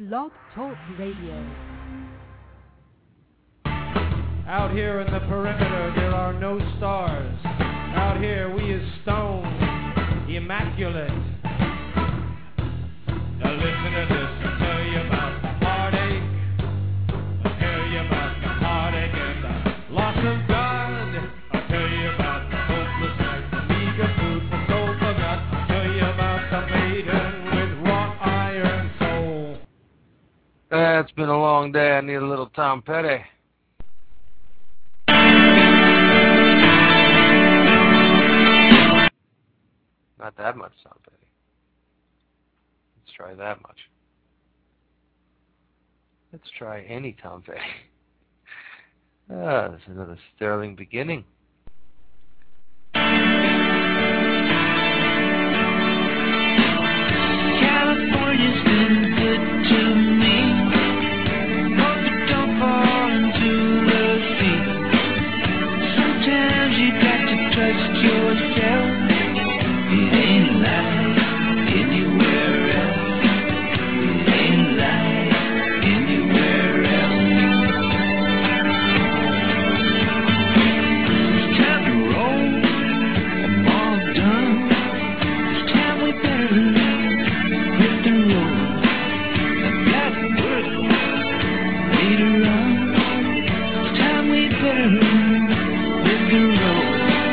Blog Talk Radio. Out here in the perimeter, there are no stars. Out here, we is stone, immaculate. Now listen to this, I'll tell you about the heartache. I'll tell you about the heartache and the loss of God. I'll tell you about the hopelessness, the meager food for soul forgot. I'll tell you about the maiden with wrought iron soul. It's been a long day. I need a little Tom Petty. Not that much Tom Petty. Let's try that much. Let's try any Tom Petty. This is another sterling beginning. California's been good to me. Hope it don't fall into the sea. Sometimes you got to trust yourself. It ain't like anywhere else. It ain't like anywhere else. It's time to roll. I'm all done. It's time we better hit the road. I've got work later on. It's time we better hit the road.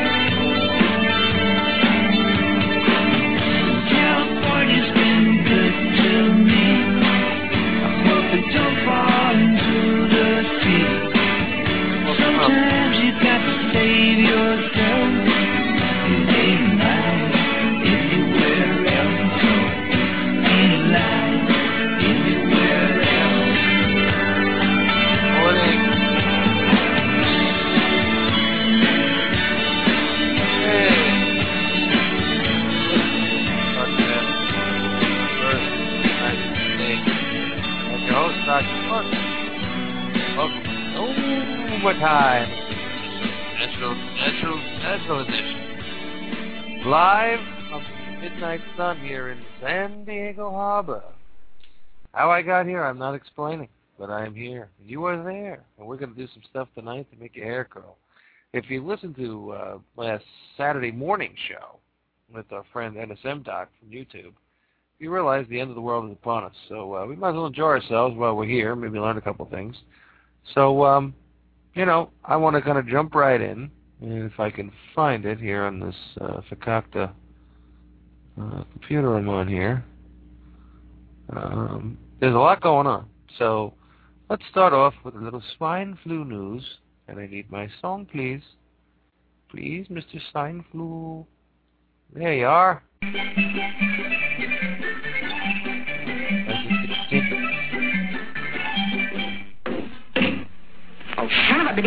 California's been good to me. I hope it don't fall into the sea. Sometimes you got to save yourself. It ain't like anywhere else. Ain't like anywhere else. Oh, it ain't. Hey. Start that first nice day. And your host, Dr. Mark. Welcome to Overtime. National edition. Live from the midnight sun here in San Diego Harbor. How I got here, I'm not explaining, but I am here. You are there, and we're going to do some stuff tonight to make your hair curl. If you listened to last Saturday morning show with our friend NSM Doc from YouTube, you realize the end of the world is upon us. So we might as well enjoy ourselves while we're here, maybe learn a couple things. So, I want to kind of jump right in, and if I can find it here on this Fakakta computer I'm on here. There's a lot going on. So let's start off with a little swine flu news, and I need my song, please. Please, Mr. Swine Flu. There you are. Oh, son of a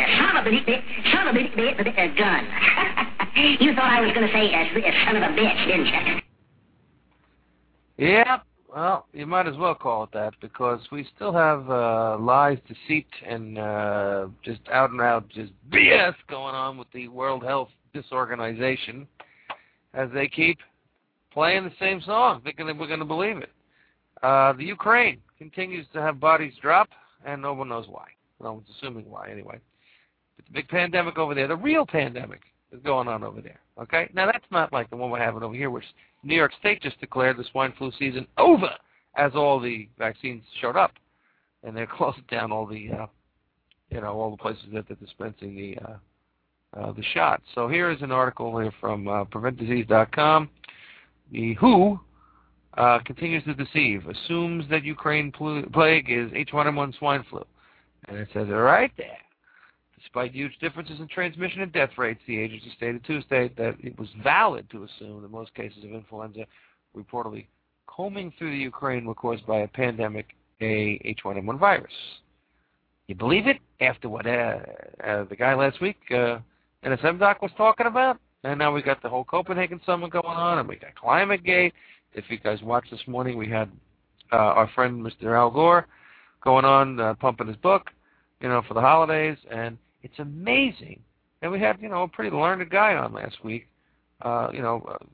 gun. You thought I was going to say son of a bitch, didn't you? Yeah, well, you might as well call it that, because we still have lies, deceit, and just out and out just BS going on with the World Health Disorganization, as they keep playing the same song, thinking that we're going to believe it. The Ukraine continues to have bodies drop, and no one knows why. No one's assuming why, anyway. But the big pandemic over there, the real pandemic, is going on over there. Okay? Now, that's not like the one we're having over here, which New York State just declared the swine flu season over as all the vaccines showed up. And they're closing down all the, all the places that they're dispensing the shots. So here is an article here from PreventDisease.com. The WHO continues to deceive, assumes that Ukraine plague is H1N1 swine flu. And it says it right there. Despite huge differences in transmission and death rates, the agency stated Tuesday that it was valid to assume that most cases of influenza reportedly combing through the Ukraine were caused by a pandemic, a H1N1 virus. You believe it? After what the guy last week, NSM Doc, was talking about? And now we got the whole Copenhagen summit going on, and we got ClimateGate. If you guys watched this morning, we had our friend Mr. Al Gore going on, pumping his book, for the holidays, and it's amazing. And we had, a pretty learned guy on last week,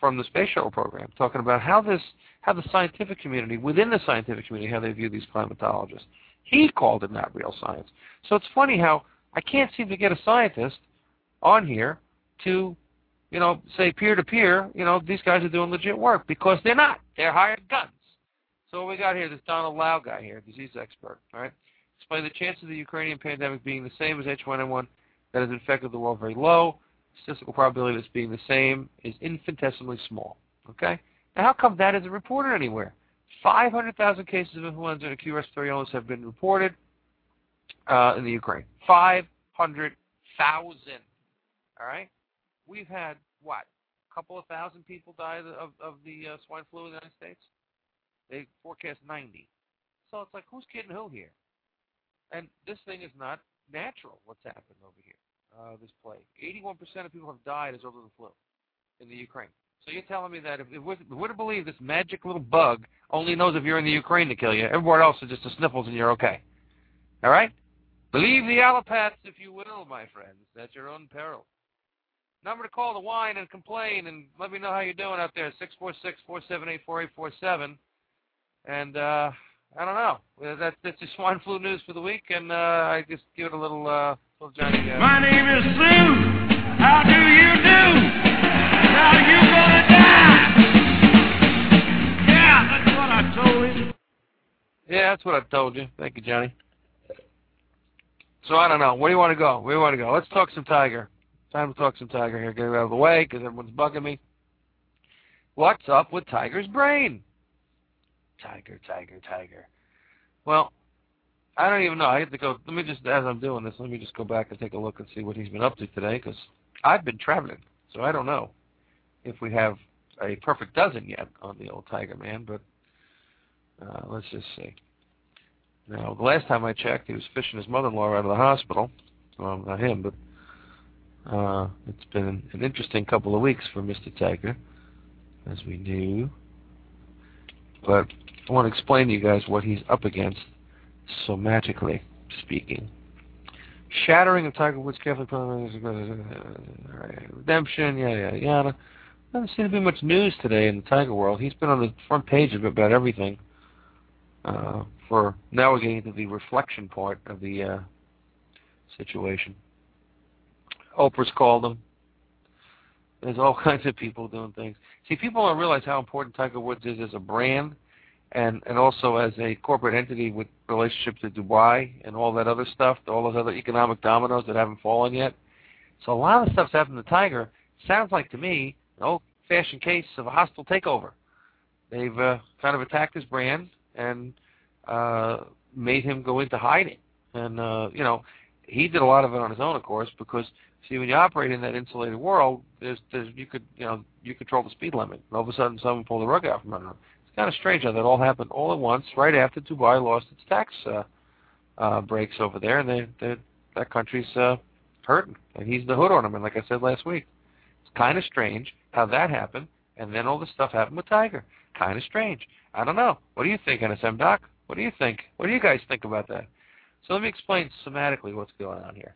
from the space shuttle program, talking about how the scientific community, within the scientific community, how they view these climatologists. He called it not real science. So it's funny how I can't seem to get a scientist on here to, say peer-to-peer, these guys are doing legit work, because they're not. They're hired guns. So what we got here, this Donald Lau guy here, disease expert, all right? Explain the chances of the Ukrainian pandemic being the same as H1N1 that has infected the world very low. Statistical probability of this being the same is infinitesimally small, okay? Now, how come that isn't reported anywhere? 500,000 cases of influenza and acute respiratory illness have been reported in the Ukraine. 500,000, all right? We've had, what, a couple of thousand people die of the swine flu in the United States? They forecast 90. So it's like, who's kidding who here? And this thing is not natural, what's happened over here, this plague. 81% of people have died as a result of the flu in the Ukraine. So you're telling me that if we're to believe this magic little bug only knows if you're in the Ukraine to kill you, everywhere else is just the sniffles and you're okay. All right? Believe the allopaths, if you will, my friends, at your own peril. Number to call to whine and complain, and let me know how you're doing out there, 646-478-4847. And I don't know. That's your swine flu news for the week, and I just give it a little Johnny. My name is Sue. How do you do? How you gonna die? Yeah, that's what I told him. Yeah, that's what I told you. Thank you, Johnny. So I don't know. Where do you want to go? Where do you want to go? Let's talk some Tiger. Time to talk some Tiger here. Get it out of the way because everyone's bugging me. What's up with Tiger's brain? Tiger. Well, I don't even know. I have to go. Let me just, as I'm doing this, let me just go back and take a look and see what he's been up to today, because I've been traveling, so I don't know if we have a perfect dozen yet on the old Tiger man, but let's just see. Now, the last time I checked, he was fishing his mother-in-law out of the hospital. Well, not him, but it's been an interesting couple of weeks for Mr. Tiger, as we knew. But I want to explain to you guys what he's up against, somatically speaking. Shattering of Tiger Woods' carefully redemption, yada. Doesn't seem to be much news today in the Tiger world. He's been on the front page of about everything. For now, we're getting into the reflection part of the situation. Oprah's called him. There's all kinds of people doing things. See, people don't realize how important Tiger Woods is as a brand and also as a corporate entity with relationships to Dubai and all that other stuff, all those other economic dominoes that haven't fallen yet. So a lot of stuff's happened to Tiger. Sounds like to me an old-fashioned case of a hostile takeover. They've kind of attacked his brand and made him go into hiding. And, he did a lot of it on his own, of course, because, see, when you operate in that insulated world, you control the speed limit. And all of a sudden, someone pulled the rug out from under him. It's kind of strange how that all happened all at once, right after Dubai lost its tax breaks over there, and that country's hurting. And he's the hood ornament, like I said last week. It's kind of strange how that happened, and then all this stuff happened with Tiger. Kind of strange. I don't know. What do you think, NSM Doc? What do you think? What do you guys think about that? So let me explain somatically what's going on here.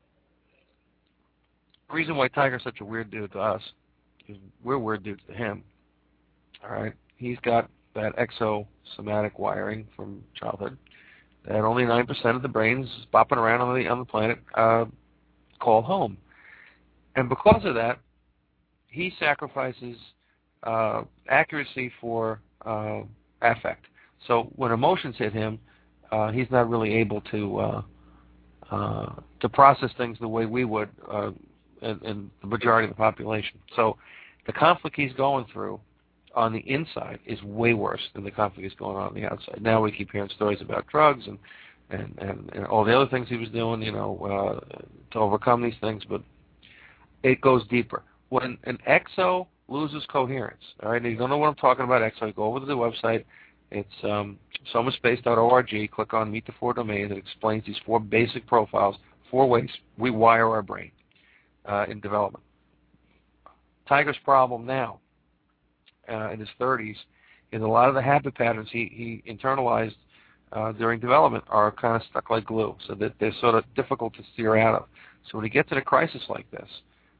The reason why Tiger's such a weird dude to us is we're weird dudes to him. All right? He's got that exosomatic wiring from childhood that only 9% of the brains bopping around on the planet call home. And because of that, he sacrifices accuracy for affect. So when emotions hit him, he's not really able to process things the way we would in the majority of the population. So the conflict he's going through on the inside is way worse than the conflict he's going on the outside. Now we keep hearing stories about drugs and all the other things he was doing, to overcome these things, but it goes deeper. When an exo loses coherence, all right, and you don't know what I'm talking about, exo, go over to the website. It's somaspace.org. Click on Meet the Four Domains. It explains these 4 basic profiles, 4 ways we wire our brain in development. Tiger's problem now, in his 30s, is a lot of the habit patterns he internalized during development are kind of stuck like glue, so that they're sort of difficult to steer out of. So when he gets in a crisis like this,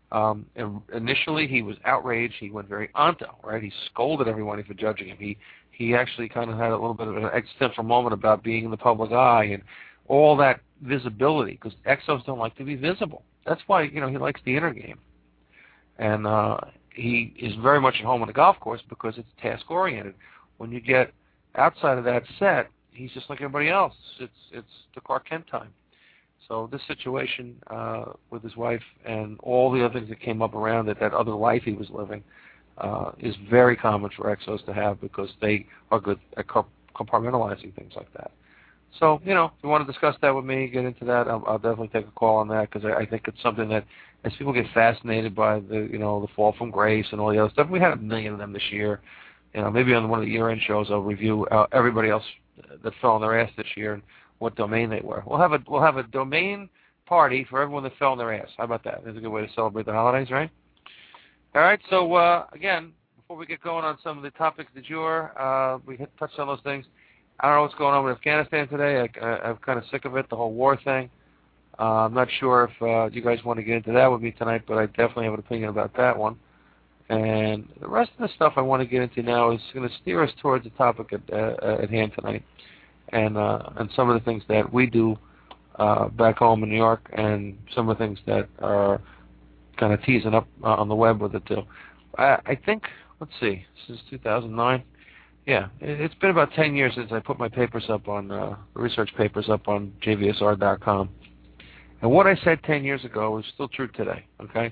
And initially, he was outraged. He went very onto, right? He scolded everyone for judging him. He actually kind of had a little bit of an existential moment about being in the public eye and all that visibility, because exos don't like to be visible. That's why, he likes the inner game. And he is very much at home on the golf course because it's task-oriented. When you get outside of that set, he's just like everybody else. It's the Clark Kent time. So this situation with his wife and all the other things that came up around it, that other life he was living, is very common for exos to have because they are good at compartmentalizing things like that. So, if you want to discuss that with me, get into that, I'll definitely take a call on that because I think it's something that as people get fascinated by the fall from grace and all the other stuff, we had 1 million of them this year. Maybe on one of the year-end shows I'll review everybody else that fell on their ass this year and what domain they were. We'll have a domain party for everyone that fell on their ass. How about that? That's a good way to celebrate the holidays, right? All right. So again, before we get going on some of the topics du jour, we touched on those things. I don't know what's going on with Afghanistan today. I'm kind of sick of it, the whole war thing. I'm not sure if you guys want to get into that with me tonight, but I definitely have an opinion about that one. And the rest of the stuff I want to get into now is going to steer us towards the topic at hand tonight, and some of the things that we do back home in New York, and some of the things that are kind of teasing up on the web with it too. I think, let's see, this is 2009. Yeah, it's been about 10 years since I put my papers up on research papers up on jvsr.com. And what I said 10 years ago is still true today, okay?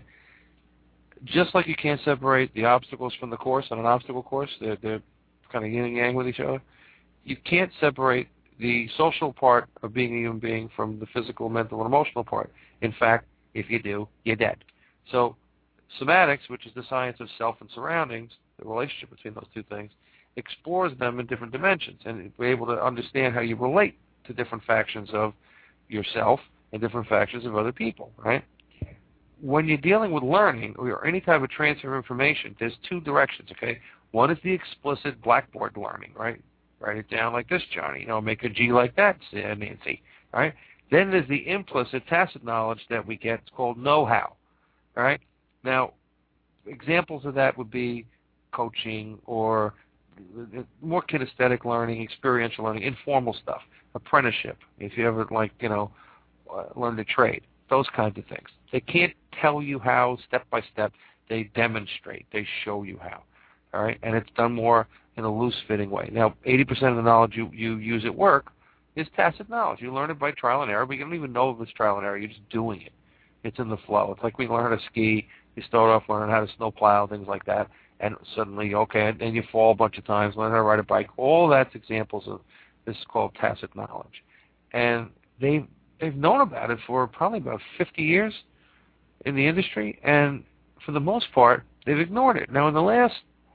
Just like you can't separate the obstacles from the course on an obstacle course, they're kind of yin and yang with each other, you can't separate the social part of being a human being from the physical, mental, and emotional part. In fact, if you do, you're dead. So somatics, which is the science of self and surroundings, the relationship between those two things, explores them in different dimensions, and we're able to understand how you relate to different factions of yourself and different factions of other people, right? When you're dealing with learning or any type of transfer of information, there's two directions, okay? One is the explicit blackboard learning, right? Write it down like this, Johnny. Make a G like that, Nancy, right? Then there's the implicit, tacit knowledge that we get. It's called know-how, all right? Now, examples of that would be coaching or more kinesthetic learning, experiential learning, informal stuff, apprenticeship, if you ever, learn to trade, those kinds of things. They can't tell you how step by step. They demonstrate. They show you how, all right? And it's done more in a loose-fitting way. Now, 80% of the knowledge you use at work is tacit knowledge. You learn it by trial and error, but you don't even know if it's trial and error. You're just doing it. It's in the flow. It's like we learn how to ski. You start off learning how to snowplow, things like that, and suddenly, okay, and you fall a bunch of times, learn how to ride a bike. All that's examples of this is called tacit knowledge. And they've known about it for probably about 50 years in the industry, and for the most part, they've ignored it. Now, in the last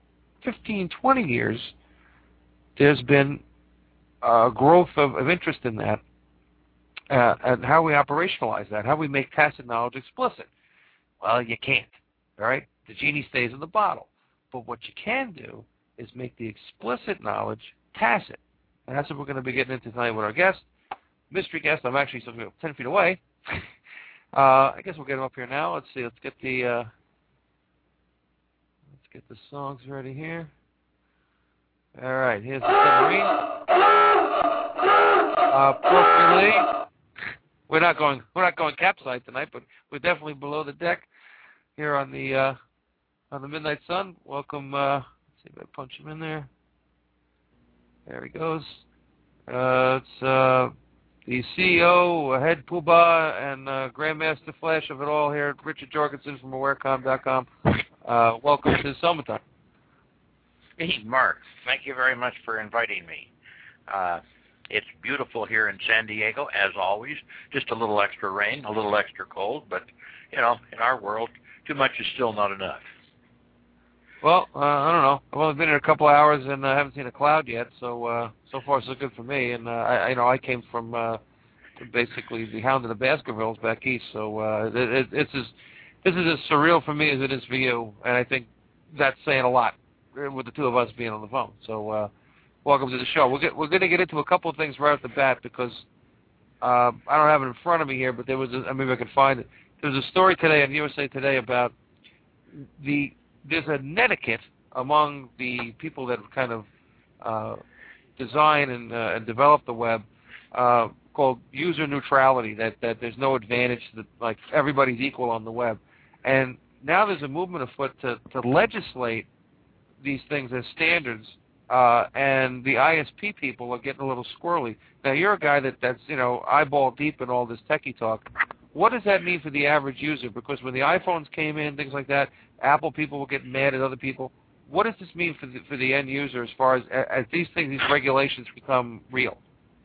15, 20 years, there's been a growth of interest in that, and how we operationalize that, how we make tacit knowledge explicit. Well, you can't, all right? The genie stays in the bottle. But what you can do is make the explicit knowledge tacit. And that's what we're going to be getting into tonight with our guest. Mystery guest, I'm actually 10 feet away. I guess we'll get him up here now. Let's see, let's get the songs ready here. All right, here's the submarine. Appropriately, we're not going capside tonight, but we're definitely below the deck here on the Midnight Sun. Welcome. Let's see if I punch him in there. There he goes. It's the CEO, head poobah, and Grandmaster Flash of it all here, Richard Jorgensen from AwareCom.com. Welcome to Summertime. Hey, Mark. Thank you very much for inviting me. It's beautiful here in San Diego, as always. Just a little extra rain, a little extra cold, but, in our world, too much is still not enough. Well, I don't know. I've only been here a couple of hours and I haven't seen a cloud yet, so far so good for me. And I came from basically the Hound of the Baskervilles back east, so this is as surreal for me as it is for you, and I think that's saying a lot with the two of us being on the phone. So welcome to the show. We're going to get into a couple of things right off the bat because I don't have it in front of me here, but maybe I can find it. There's a story today on USA Today about there's a netiquette among the people that kind of design and develop the web called user neutrality, that there's no advantage, that like everybody's equal on the web. And now there's a movement afoot to legislate these things as standards, and the ISP people are getting a little squirrely. Now, you're a guy that's eyeball deep in all this techie talk. What does that mean for the average user? Because when the iPhones came in, things like that, Apple people were getting mad at other people. What does this mean for the end user as far as these things, these regulations become real?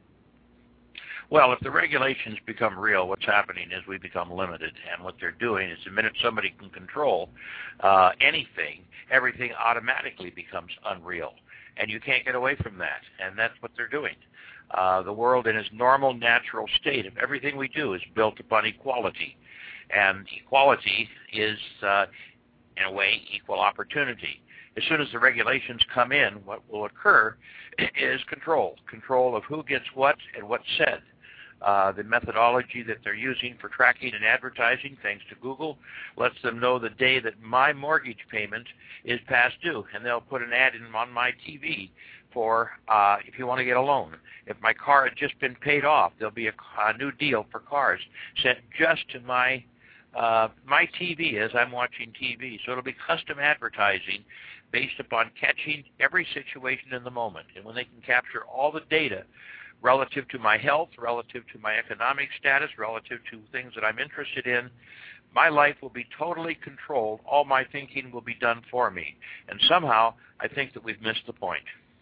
Well, if the regulations become real, what's happening is we become limited. And what they're doing is the minute somebody can control anything, everything automatically becomes unreal. And you can't get away from that. And that's what they're doing. The world in its normal, natural state of everything we do is built upon equality. And equality is, in a way, equal opportunity. As soon as the regulations come in, what will occur is control of who gets what and what's said. The methodology that they're using for tracking and advertising, thanks to Google, lets them know the day that my mortgage payment is past due, and they'll put an ad in on my TV for if you want to get a loan. If my car had just been paid off, there'll be a new deal for cars sent just to my TV as I'm watching TV. So it'll be custom advertising based upon catching every situation in the moment. And when they can capture all the data relative to my health, relative to my economic status, relative to things that I'm interested in, my life will be totally controlled. All my thinking will be done for me. And somehow, I think that we've missed the point.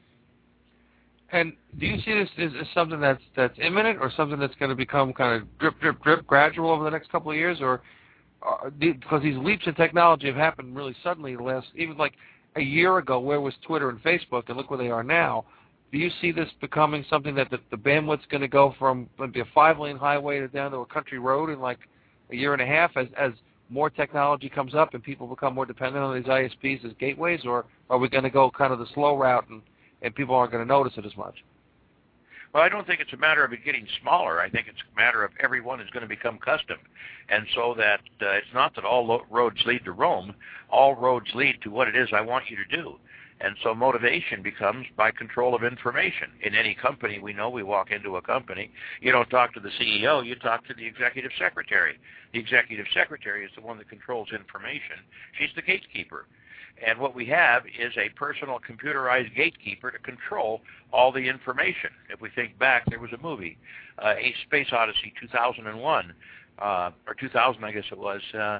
And do you see this as something that's imminent, or something that's going to become kind of drip, drip, drip, gradual over the next couple of years? Or because these leaps in technology have happened really suddenly, even like a year ago, where was Twitter and Facebook, and look where they are now. Do you see this becoming something that the bandwidth's going to go from maybe a 5-lane highway down to a country road in like a year and a half as more technology comes up and people become more dependent on these ISPs as gateways? Or are we going to go kind of the slow route and people aren't going to notice it as much? Well, I don't think it's a matter of it getting smaller. I think it's a matter of everyone is going to become custom. And so that it's not that all roads lead to Rome. All roads lead to what it is I want you to do. And so motivation becomes by control of information. In any company, we know we walk into a company, you don't talk to the CEO, you talk to the executive secretary. The executive secretary is the one that controls information. She's the gatekeeper. And what we have is a personal computerized gatekeeper to control all the information. If we think back, there was a movie, A Space Odyssey 2001, or 2000, I guess it was,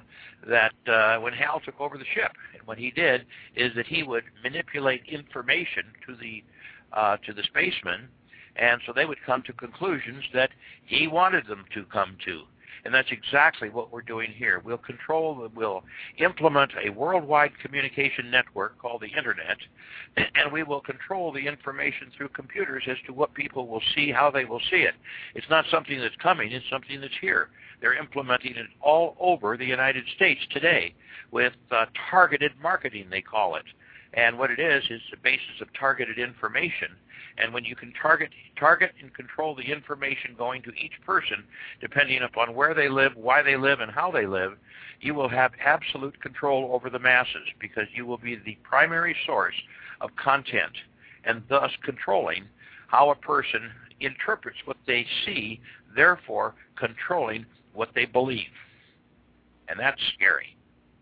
that when Hal took over the ship. And what he did is that he would manipulate information to the spacemen, and so they would come to conclusions that he wanted them to come to. And that's exactly what we're doing here. We'll implement a worldwide communication network called the Internet, and we will control the information through computers as to what people will see, how they will see it. It's not something that's coming, it's something that's here. They're implementing it all over the United States today with targeted marketing, they call it. And what it is the basis of targeted information. And when you can target and control the information going to each person, depending upon where they live, why they live, and how they live, you will have absolute control over the masses, because you will be the primary source of content, and thus controlling how a person interprets what they see, therefore controlling what they believe. And that's scary.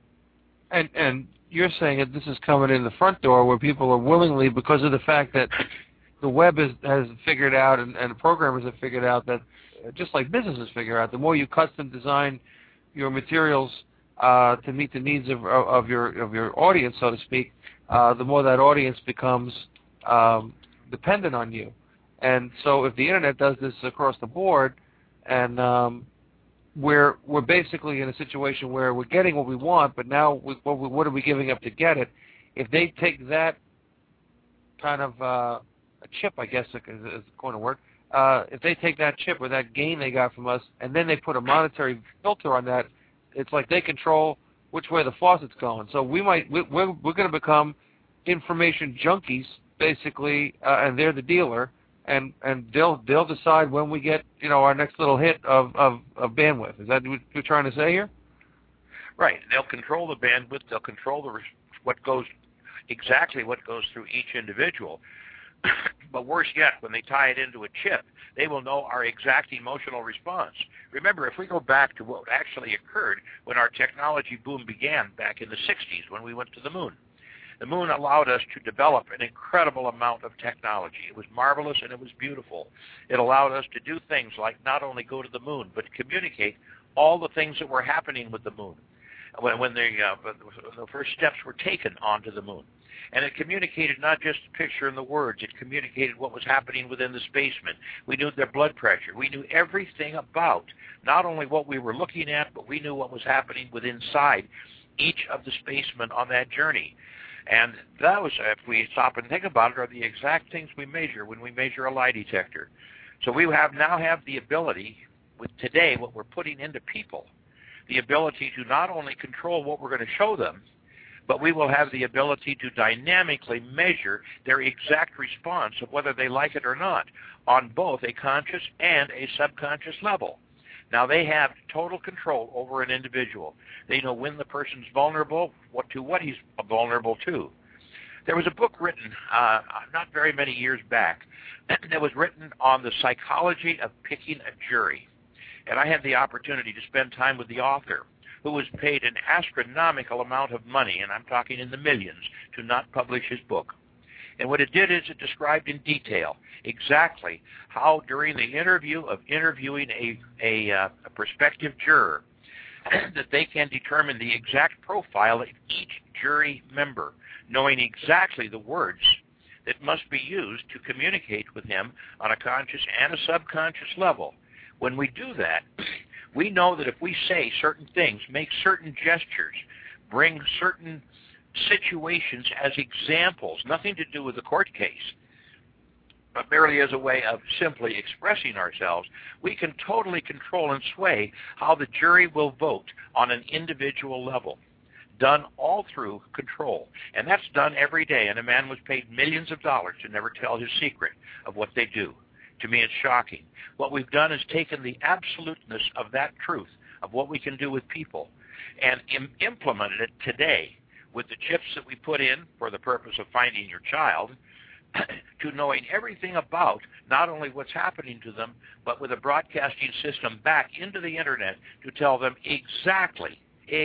And you're saying that this is coming in the front door, where people are willingly, because of the fact that the web has figured out, and the programmers have figured out that, just like businesses figure out, the more you custom design your materials to meet the needs of your audience, so to speak, the more that audience becomes dependent on you. And so if the Internet does this across the board, and we're basically in a situation where we're getting what we want, but now what are we giving up to get it? If they take that kind of a chip, I guess is going to work, if they take that chip or that gain they got from us, and then they put a monetary filter on that, it's like they control which way the faucet's going. So we're going to become information junkies, basically, and they're the dealer. And they'll decide when we get our next little hit of bandwidth. Is that what you're trying to say here? Right. They'll control the bandwidth. They'll control exactly what goes through each individual. But worse yet, when they tie it into a chip, they will know our exact emotional response. Remember, if we go back to what actually occurred when our technology boom began back in the 60s when we went to the moon allowed us to develop an incredible amount of technology. It was marvelous and it was beautiful. It allowed us to do things like not only go to the moon, but communicate all the things that were happening with the moon when the first steps were taken onto the moon. And it communicated not just the picture and the words. It communicated what was happening within the spacemen. We knew their blood pressure. We knew everything about not only what we were looking at, but we knew what was happening within inside each of the spacemen on that journey. And those, if we stop and think about it, are the exact things we measure when we measure a lie detector. So we now have the ability, with today, what we're putting into people, the ability to not only control what we're going to show them, but we will have the ability to dynamically measure their exact response of whether they like it or not on both a conscious and a subconscious level. Now, they have total control over an individual. They know when the person's vulnerable, what he's vulnerable to. There was a book written not very many years back that was written on the psychology of picking a jury. And I had the opportunity to spend time with the author, who was paid an astronomical amount of money, and I'm talking in the millions, to not publish his book. And what it did is it described in detail exactly how during the interview of interviewing a prospective juror that they can determine the exact profile of each jury member, knowing exactly the words that must be used to communicate with him on a conscious and a subconscious level. When we do that, we know that if we say certain things, make certain gestures, bring certain situations as examples, nothing to do with the court case, but merely as a way of simply expressing ourselves, we can totally control and sway how the jury will vote on an individual level, done all through control. And that's done every day, and a man was paid millions of dollars to never tell his secret of what they do. To me, it's shocking. What we've done is taken the absoluteness of that truth, of what we can do with people, and implemented it today with the chips that we put in for the purpose of finding your child, to knowing everything about not only what's happening to them, but with a broadcasting system back into the Internet to tell them exactly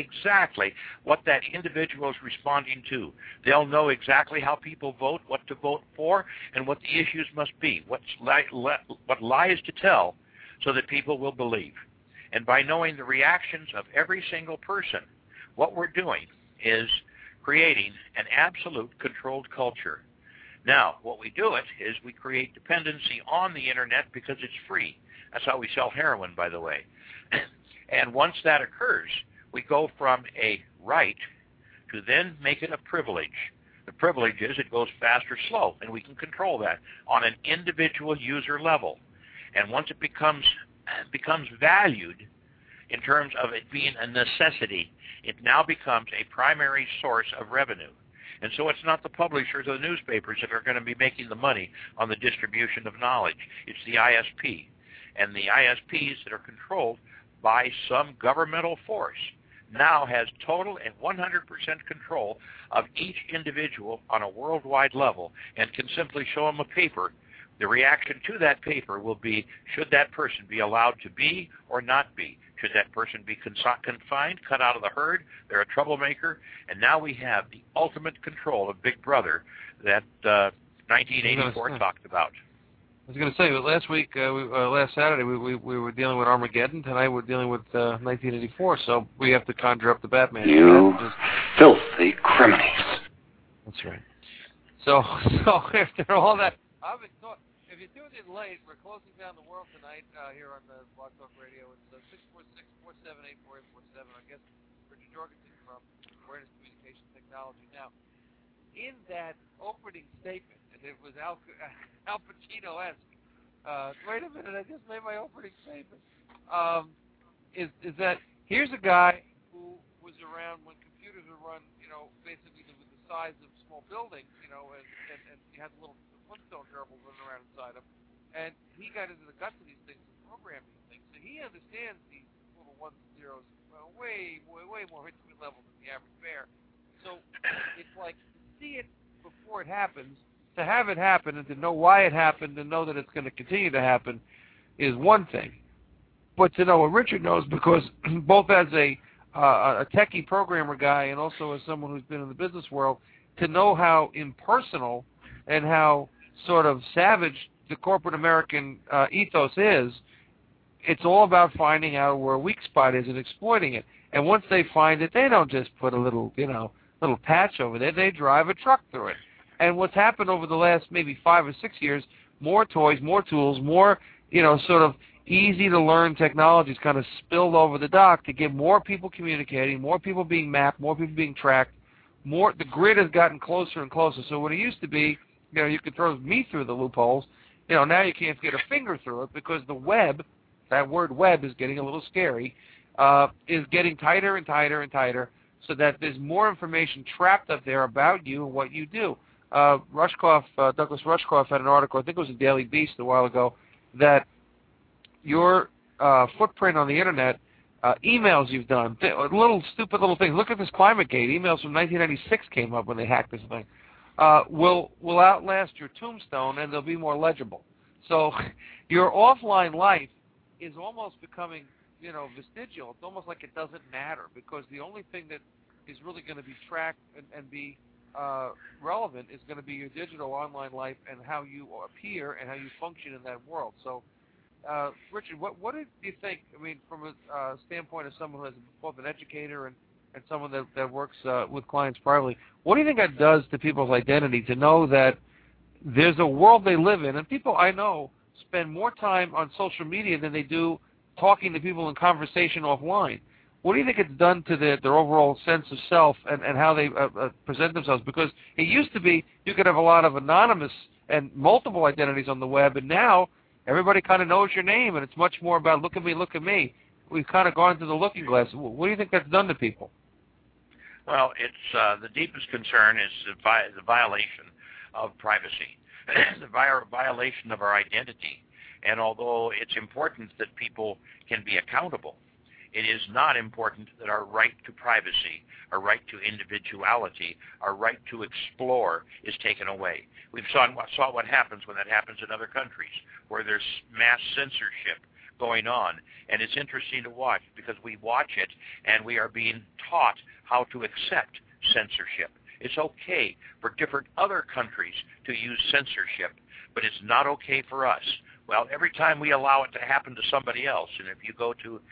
what that individual is responding to. They'll know exactly how people vote, what to vote for, and what the issues must be, what lies to tell, so that people will believe. And by knowing the reactions of every single person, what we're doing is creating an absolute controlled culture. Now, what we do it is we create dependency on the Internet because it's free. That's how we sell heroin, by the way. And once that occurs, we go from a right to then make it a privilege. The privilege is it goes fast or slow, and we can control that on an individual user level. And once it becomes valued in terms of it being a necessity, it now becomes a primary source of revenue. And so it's not the publishers or the newspapers that are going to be making the money on the distribution of knowledge. It's the ISP. And the ISPs that are controlled by some governmental force now has total and 100% control of each individual on a worldwide level and can simply show them a paper. The reaction to that paper will be, should that person be allowed to be or not be? Should that person be confined, cut out of the herd? They're a troublemaker. And now we have the ultimate control of Big Brother that 1984 talked about. I was going to say, last Saturday, we were dealing with Armageddon. Tonight we're dealing with 1984, so we have to conjure up the Batman. You filthy criminals. That's right. So after all that, I've been taught, if you tuned in late, we're closing down the world tonight here on the Blog Talk Radio. It's 646-478-4847. Our guest, Richard Jorgensen from Awareness Communication Technology. Now, in that opening statement, and it was Al Pacino-esque. Wait a minute, I just made my opening statement. Is that here's a guy who was around when computers were run, basically with the size of small buildings, and you had little Flintstone gerbils running around inside him, and he got into the guts of these things and programmed these things. So he understands these little ones and zeros, way more intimate level than the average bear. So it's like to see it before it happens, to have it happen, and to know why it happened, and know that it's going to continue to happen, is one thing. But to know what Richard knows, because both as a techie programmer guy and also as someone who's been in the business world, to know how impersonal and how sort of savage the corporate American ethos is, it's all about finding out where a weak spot is and exploiting it. And once they find it, they don't just put a little patch over there. They drive a truck through it. And what's happened over the last maybe 5 or 6 years, more toys, more tools, more, sort of easy-to-learn technologies kind of spilled over the dock to get more people communicating, more people being mapped, more people being tracked. The grid has gotten closer and closer. So what it used to be, you could throw me through the loopholes. Now you can't get a finger through it because the web, that word web is getting a little scary, is getting tighter and tighter and tighter, so that there's more information trapped up there about you and what you do. Douglas Rushkoff had an article, I think it was in Daily Beast a while ago, that your footprint on the Internet, emails you've done, stupid little things. Look at this ClimateGate. Emails from 1996 came up when they hacked this thing. Will outlast your tombstone, and they'll be more legible. So your offline life is almost becoming, vestigial. It's almost like it doesn't matter, because the only thing that is really going to be tracked and be relevant is going to be your digital online life and how you appear and how you function in that world. So, Richard, what do you think? I mean, from a standpoint of someone who is both an educator and someone that works with clients privately, what do you think that does to people's identity to know that there's a world they live in? And people I know spend more time on social media than they do talking to people in conversation offline. What do you think it's done to their overall sense of self and how they present themselves? Because it used to be you could have a lot of anonymous and multiple identities on the web, and now everybody kind of knows your name, and it's much more about look at me, look at me. We've kind of gone to the looking glass. What do you think that's done to people? Well, it's the deepest concern is the violation of privacy, the violation of our identity. And although it's important that people can be accountable, it is not important that our right to privacy, our right to individuality, our right to explore is taken away. We've saw what happens when that happens in other countries, where there's mass censorship going on. And it's interesting to watch because we watch it and we are being taught how to accept censorship. It's okay for different other countries to use censorship, but it's not okay for us. Well, every time we allow it to happen to somebody else, and if you go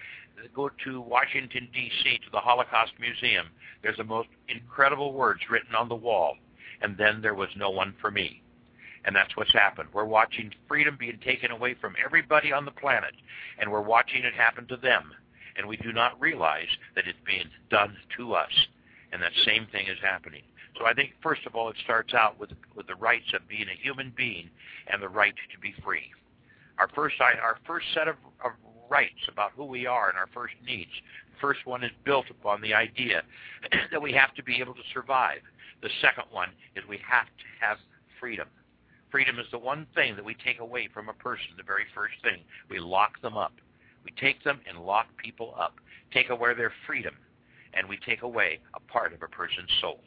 to Washington, D.C., to the Holocaust Museum, there's the most incredible words written on the wall, and then there was no one for me. And that's what's happened. We're watching freedom being taken away from everybody on the planet, and we're watching it happen to them. And we do not realize that it's being done to us, and that same thing is happening. So I think, first of all, it starts out with the rights of being a human being and the right to be free. Our first set of rights about who we are and our first needs, the first one is built upon the idea that we have to be able to survive. The second one is we have to have freedom. Freedom is the one thing that we take away from a person, the very first thing. We lock them up. We take them and lock people up, take away their freedom, and we take away a part of a person's soul.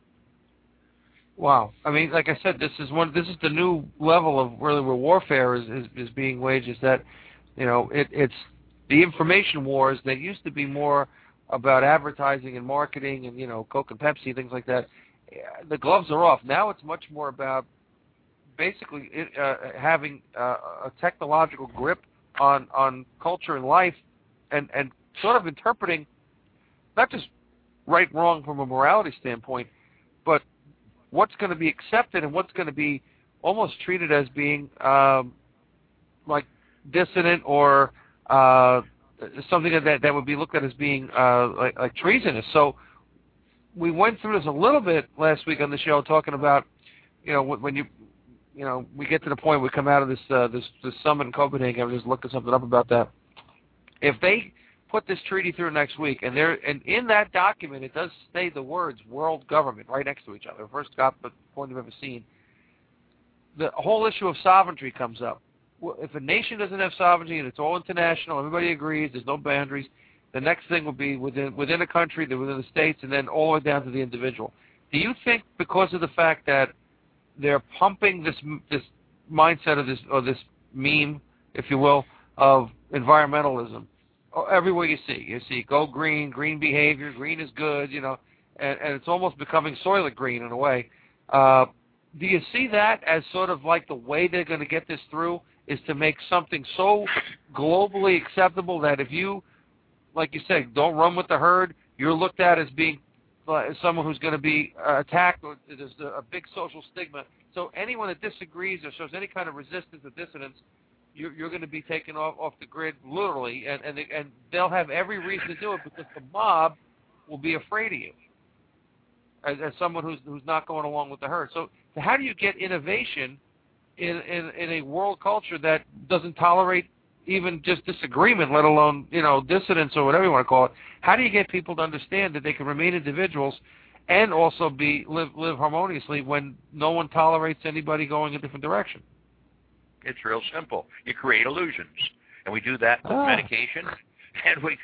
Wow. I mean, like I said, this is the new level of really where warfare is being waged, is that, it's the information wars that used to be more about advertising and marketing and, Coke and Pepsi, things like that. The gloves are off. Now it's much more about basically having a technological grip on culture and life and sort of interpreting not just right, wrong from a morality standpoint, but what's going to be accepted and what's going to be almost treated as being like dissident or something that would be looked at as being like treasonous. So we went through this a little bit last week on the show, talking about when we get to the point we come out of this summit in Copenhagen. I was just looking something up about that. If they put this treaty through next week, and in that document it does say the words world government right next to each other, first point I've ever seen, the whole issue of sovereignty comes up. Well, if a nation doesn't have sovereignty and it's all international, everybody agrees, there's no boundaries, The next thing will be within a country, then within the states, and then all the way down to the individual. Do you think because of the fact that they're pumping this mindset of this meme, if you will, of environmentalism everywhere you see go green, green behavior, green is good, and it's almost becoming Soylent Green in a way. Do you see that as sort of like the way they're going to get this through is to make something so globally acceptable that if you, like you said, don't run with the herd, you're looked at as being someone who's going to be attacked, or there's a big social stigma. So anyone that disagrees or shows any kind of resistance or dissonance, you're going to be taken off the grid literally, and they'll have every reason to do it because the mob will be afraid of you as someone who's not going along with the herd. So how do you get innovation in a world culture that doesn't tolerate even just disagreement, let alone dissonance or whatever you want to call it? How do you get people to understand that they can remain individuals and also live harmoniously when no one tolerates anybody going a different direction? It's real simple. You create illusions, and we do that with medication. And we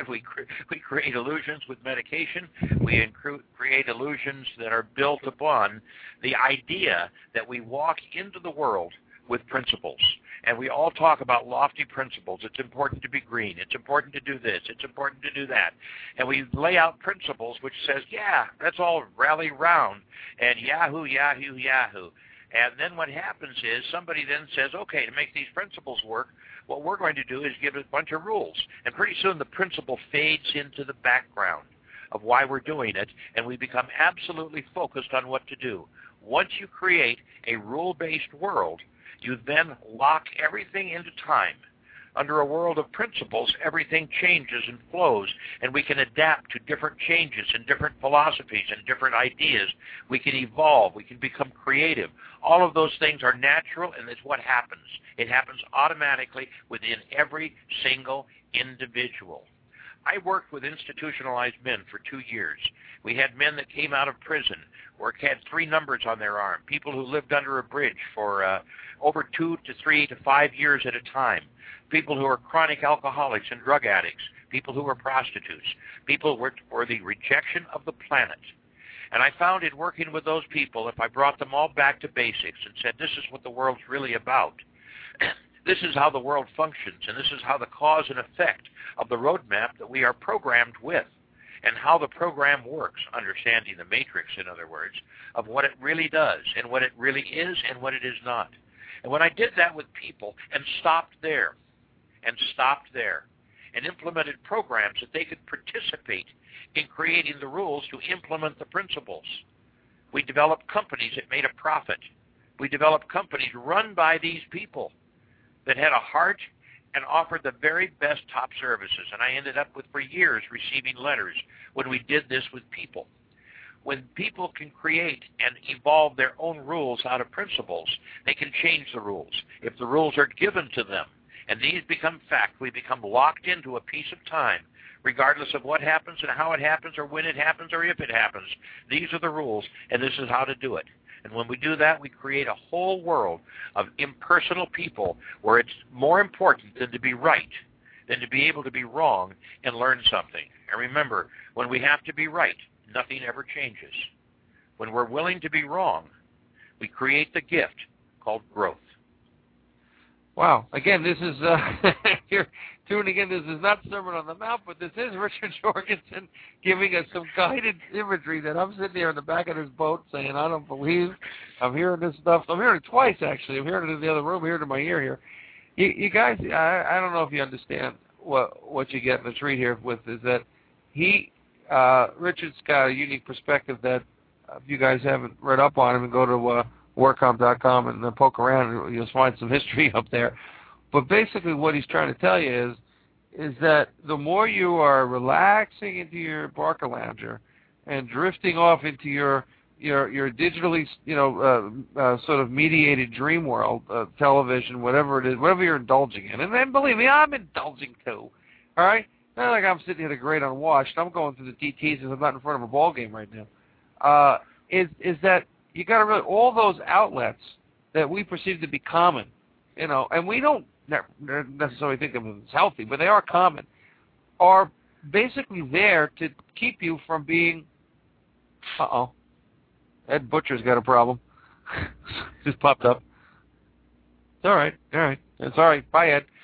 create illusions with medication. We create illusions that are built upon the idea that we walk into the world with principles. And we all talk about lofty principles. It's important to be green. It's important to do this. It's important to do that. And we lay out principles which says, yeah, let's all rally round and yahoo, yahoo, yahoo. And then what happens is somebody then says, okay, to make these principles work, what we're going to do is give a bunch of rules. And pretty soon the principle fades into the background of why we're doing it, and we become absolutely focused on what to do. Once you create a rule-based world, you then lock everything into time. Under a world of principles, everything changes and flows, and we can adapt to different changes and different philosophies and different ideas. We can evolve. We can become creative. All of those things are natural, and it's what happens. It happens automatically within every single individual. I worked with institutionalized men for 2 years. We had men that came out of prison or had 3 numbers on their arm, people who lived under a bridge for over 2 to 3 to 5 years at a time, people who are chronic alcoholics and drug addicts, people who are prostitutes, people who were the rejection of the planet. And I found in working with those people, if I brought them all back to basics and said, this is what the world's really about, this is how the world functions, and this is how the cause and effect of the roadmap that we are programmed with, and how the program works, understanding the matrix, in other words, of what it really does, and what it really is, and what it is not. And when I did that with people and stopped there, and implemented programs that they could participate in creating the rules to implement the principles, we developed companies that made a profit. We developed companies run by these people that had a heart and offered the very best top services. And I ended up with, for years, receiving letters when we did this with people. When people can create and evolve their own rules out of principles, they can change the rules. If the rules are given to them, and these become fact, we become locked into a piece of time, regardless of what happens and how it happens or when it happens or if it happens. These are the rules, and this is how to do it. And when we do that, we create a whole world of impersonal people where it's more important than to be right, than to be able to be wrong and learn something. And remember, when we have to be right, nothing ever changes. When we're willing to be wrong, we create the gift called growth. Wow. Again, this is, you're tuning in. This is not Sermon on the Mount, but this is Richard Jorgensen giving us some guided imagery that I'm sitting here in the back of this boat saying, I don't believe I'm hearing this stuff. I'm hearing it twice, actually. I'm hearing it in the other room, I'm hearing it in my ear here. You guys, I don't know if you understand what you get in the treat here with is that Richard's got a unique perspective that if you guys haven't read up on him and go to WorkComp.com and poke around, you'll find some history up there. But basically what he's trying to tell you is that the more you are relaxing into your Barca Lounger and drifting off into your digitally, sort of mediated dream world, television, whatever it is, whatever you're indulging in. And then believe me, I'm indulging too. All right? Not like I'm sitting here the great unwashed. I'm going through the DTs as I'm not in front of a ball game right now. Is that you got to really, all those outlets that we perceive to be common, and we don't necessarily think of them as healthy, but they are common, are basically there to keep you from being, Ed Butcher's got a problem. Just popped up. It's all right. It's all right. Bye, Ed.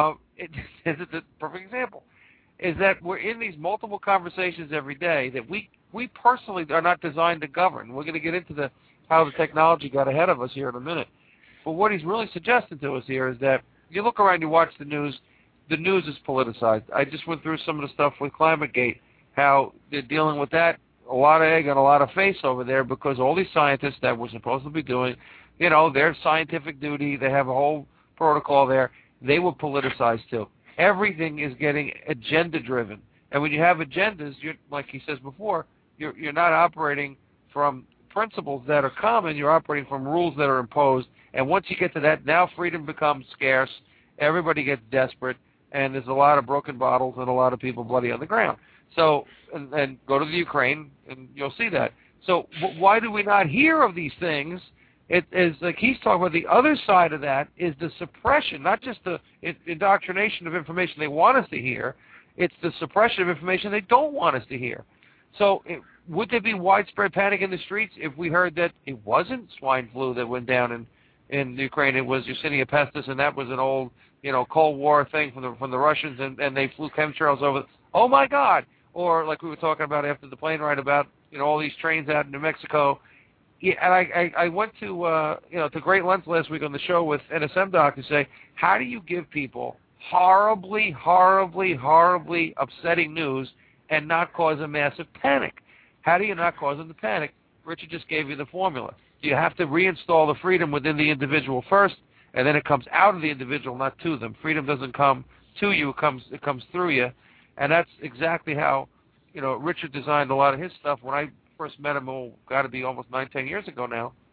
It's a perfect example. Is that we're in these multiple conversations every day that we personally are not designed to govern. We're going to get into how the technology got ahead of us here in a minute. But what he's really suggesting to us here is that you look around, you watch the news is politicized. I just went through some of the stuff with ClimateGate, how they're dealing with that. A lot of egg and a lot of face over there because all these scientists that were supposed to be doing, their scientific duty, they have a whole protocol there, they were politicized too. Everything is getting agenda-driven. And when you have agendas, like he says before, you're not operating from principles that are common, you're operating from rules that are imposed. And once you get to that, now freedom becomes scarce, everybody gets desperate, and there's a lot of broken bottles and a lot of people bloody on the ground. So, and go to the Ukraine, and you'll see that. So why do we not hear of these things? It is like he's talking about the other side of that is the suppression, not just the indoctrination of information they want us to hear. It's the suppression of information they don't want us to hear. So would there be widespread panic in the streets if we heard that it wasn't swine flu that went down in Ukraine? It was Yersinia pestis, and that was an old Cold War thing from the Russians, and they flew chemtrails over. Oh my God! Or like we were talking about after the plane ride about all these trains out in New Mexico. Yeah, and I went to to great lengths last week on the show with NSM Doc to say, how do you give people horribly, horribly, horribly upsetting news and not cause a massive panic? How do you not cause them to panic? Richard just gave you the formula. You have to reinstall the freedom within the individual first, and then it comes out of the individual, not to them. Freedom doesn't come to you; it comes through you, and that's exactly how Richard designed a lot of his stuff. When I first met him, got to be almost 9-10 years ago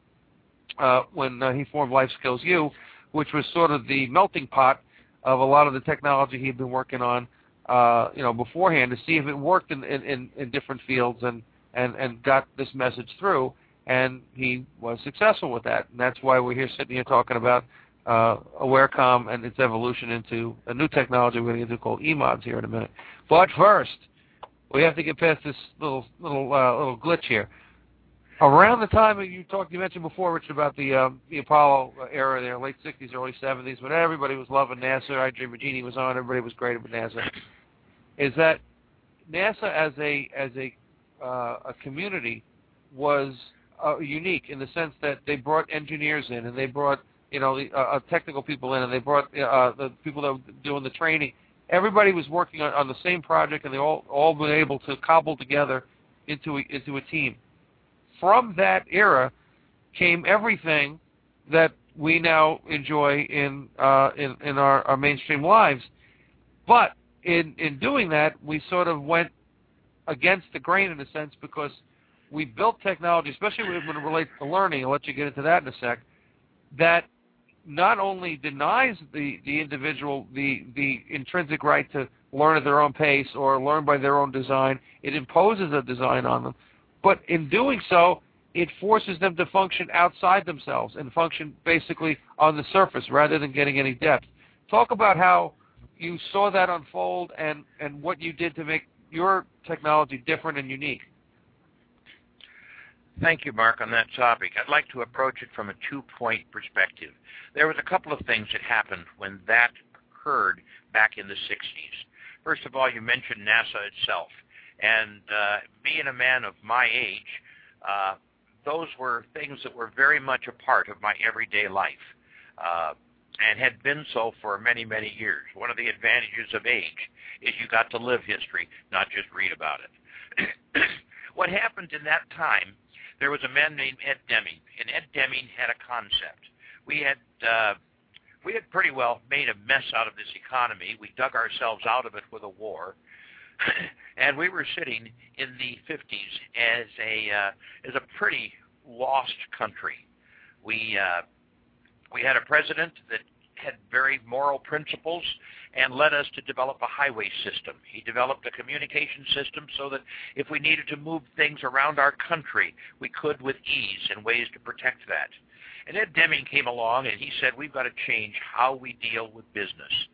now, when he formed Life Skills U, which was sort of the melting pot of a lot of the technology he'd been working on, beforehand to see if it worked in different fields and got this message through, and he was successful with that. And that's why we're here sitting here talking about AwareCom and its evolution into a new technology we're going to get to called eMods here in a minute. But first, we have to get past this little glitch here. Around the time you mentioned before, Richard, about the Apollo era there, late 60s, early 70s, when everybody was loving NASA, Adrian Magini was on, everybody was great about NASA, is that NASA as a community was unique in the sense that they brought engineers in, and they brought technical people in, and they brought the people that were doing the training. Everybody was working on the same project, and they all been able to cobble together into a team. From that era came everything that we now enjoy in our mainstream lives. But in doing that, we sort of went against the grain in a sense, because we built technology, especially when it relates to learning. I'll let you get into that in a sec. That not only denies the individual the intrinsic right to learn at their own pace or learn by their own design, it imposes a design on them. But in doing so, it forces them to function outside themselves and function basically on the surface rather than getting any depth. Talk about how you saw that unfold and what you did to make your technology different and unique. Thank you, Mark, on that topic. I'd like to approach it from a two-point perspective. There was a couple of things that happened when that occurred back in the 60s. First of all, you mentioned NASA itself. And being a man of my age, those were things that were very much a part of my everyday life and had been so for many, many years. One of the advantages of age is you got to live history, not just read about it. What happened in that time, there was a man named Ed Deming, and Ed Deming had a concept. We had pretty well made a mess out of this economy. We dug ourselves out of it with a war. And we were sitting in the 50s as a pretty lost country. We had a president that had very moral principles and led us to develop a highway system. He developed a communication system so that if we needed to move things around our country, we could with ease and ways to protect that. And Ed Deming came along and he said, we've got to change how we deal with business.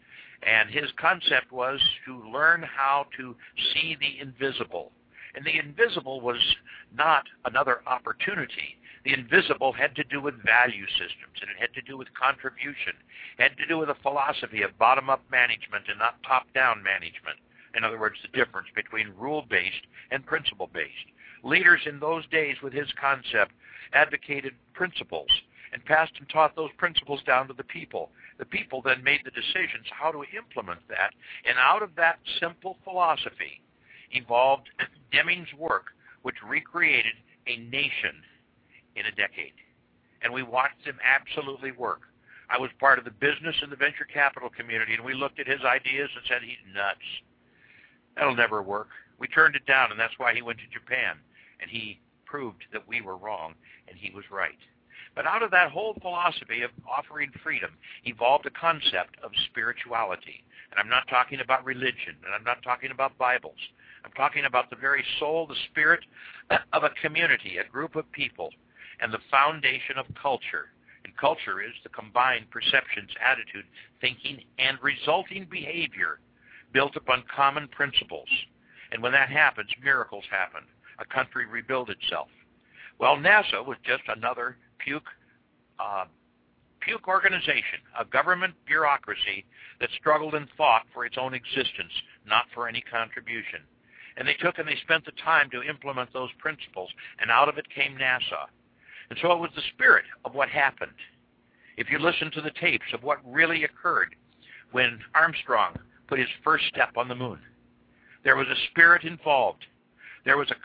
And his concept was to learn how to see the invisible. And the invisible was not another opportunity. The invisible had to do with value systems, and it had to do with contribution. It had to do with a philosophy of bottom-up management and not top-down management. In other words, the difference between rule-based and principle-based. Leaders in those days with his concept advocated principles and passed and taught those principles down to the people. The people then made the decisions how to implement that, and out of that simple philosophy evolved Deming's work, which recreated a nation in a decade. And we watched him absolutely work. I was part of the business and the venture capital community, and we looked at his ideas and said, he's nuts. That'll never work. We turned it down, and that's why he went to Japan. And he proved that we were wrong, and he was right. But out of that whole philosophy of offering freedom evolved a concept of spirituality. And I'm not talking about religion, and I'm not talking about Bibles. I'm talking about the very soul, the spirit of a community, a group of people, and the foundation of culture. And culture is the combined perceptions, attitude, thinking, and resulting behavior built upon common principles. And when that happens, miracles happen. A country rebuild itself. Well, NASA was just another puke organization, a government bureaucracy that struggled and fought for its own existence, not for any contribution. And they took and they spent the time to implement those principles, and out of it came NASA. And so it was the spirit of what happened. If you listen to the tapes of what really occurred when Armstrong put his first step on the moon, there was a spirit involved. There was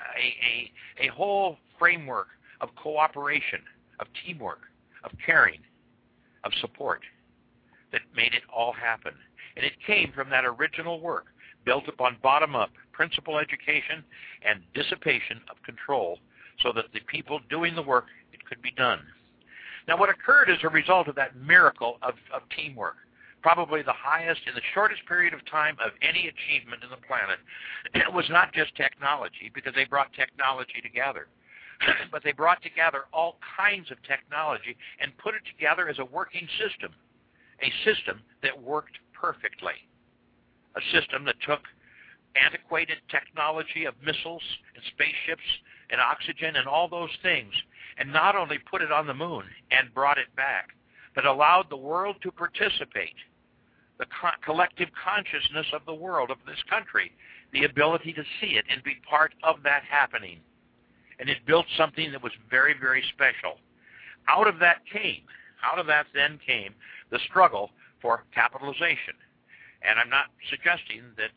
a whole framework of cooperation, of teamwork, of caring, of support that made it all happen. And it came from that original work built upon bottom-up principle education and dissipation of control so that the people doing the work, it could be done. Now what occurred as a result of that miracle of teamwork, probably the highest in the shortest period of time of any achievement in the planet, it was not just technology, because they brought technology together, but they brought together all kinds of technology and put it together as a working system, a system that worked perfectly, a system that took antiquated technology of missiles and spaceships and oxygen and all those things, and not only put it on the moon and brought it back, but allowed the world to participate, the collective consciousness of the world, of this country, the ability to see it and be part of that happening. And it built something that was very, very special. Out of that then came the struggle for capitalization. And I'm not suggesting that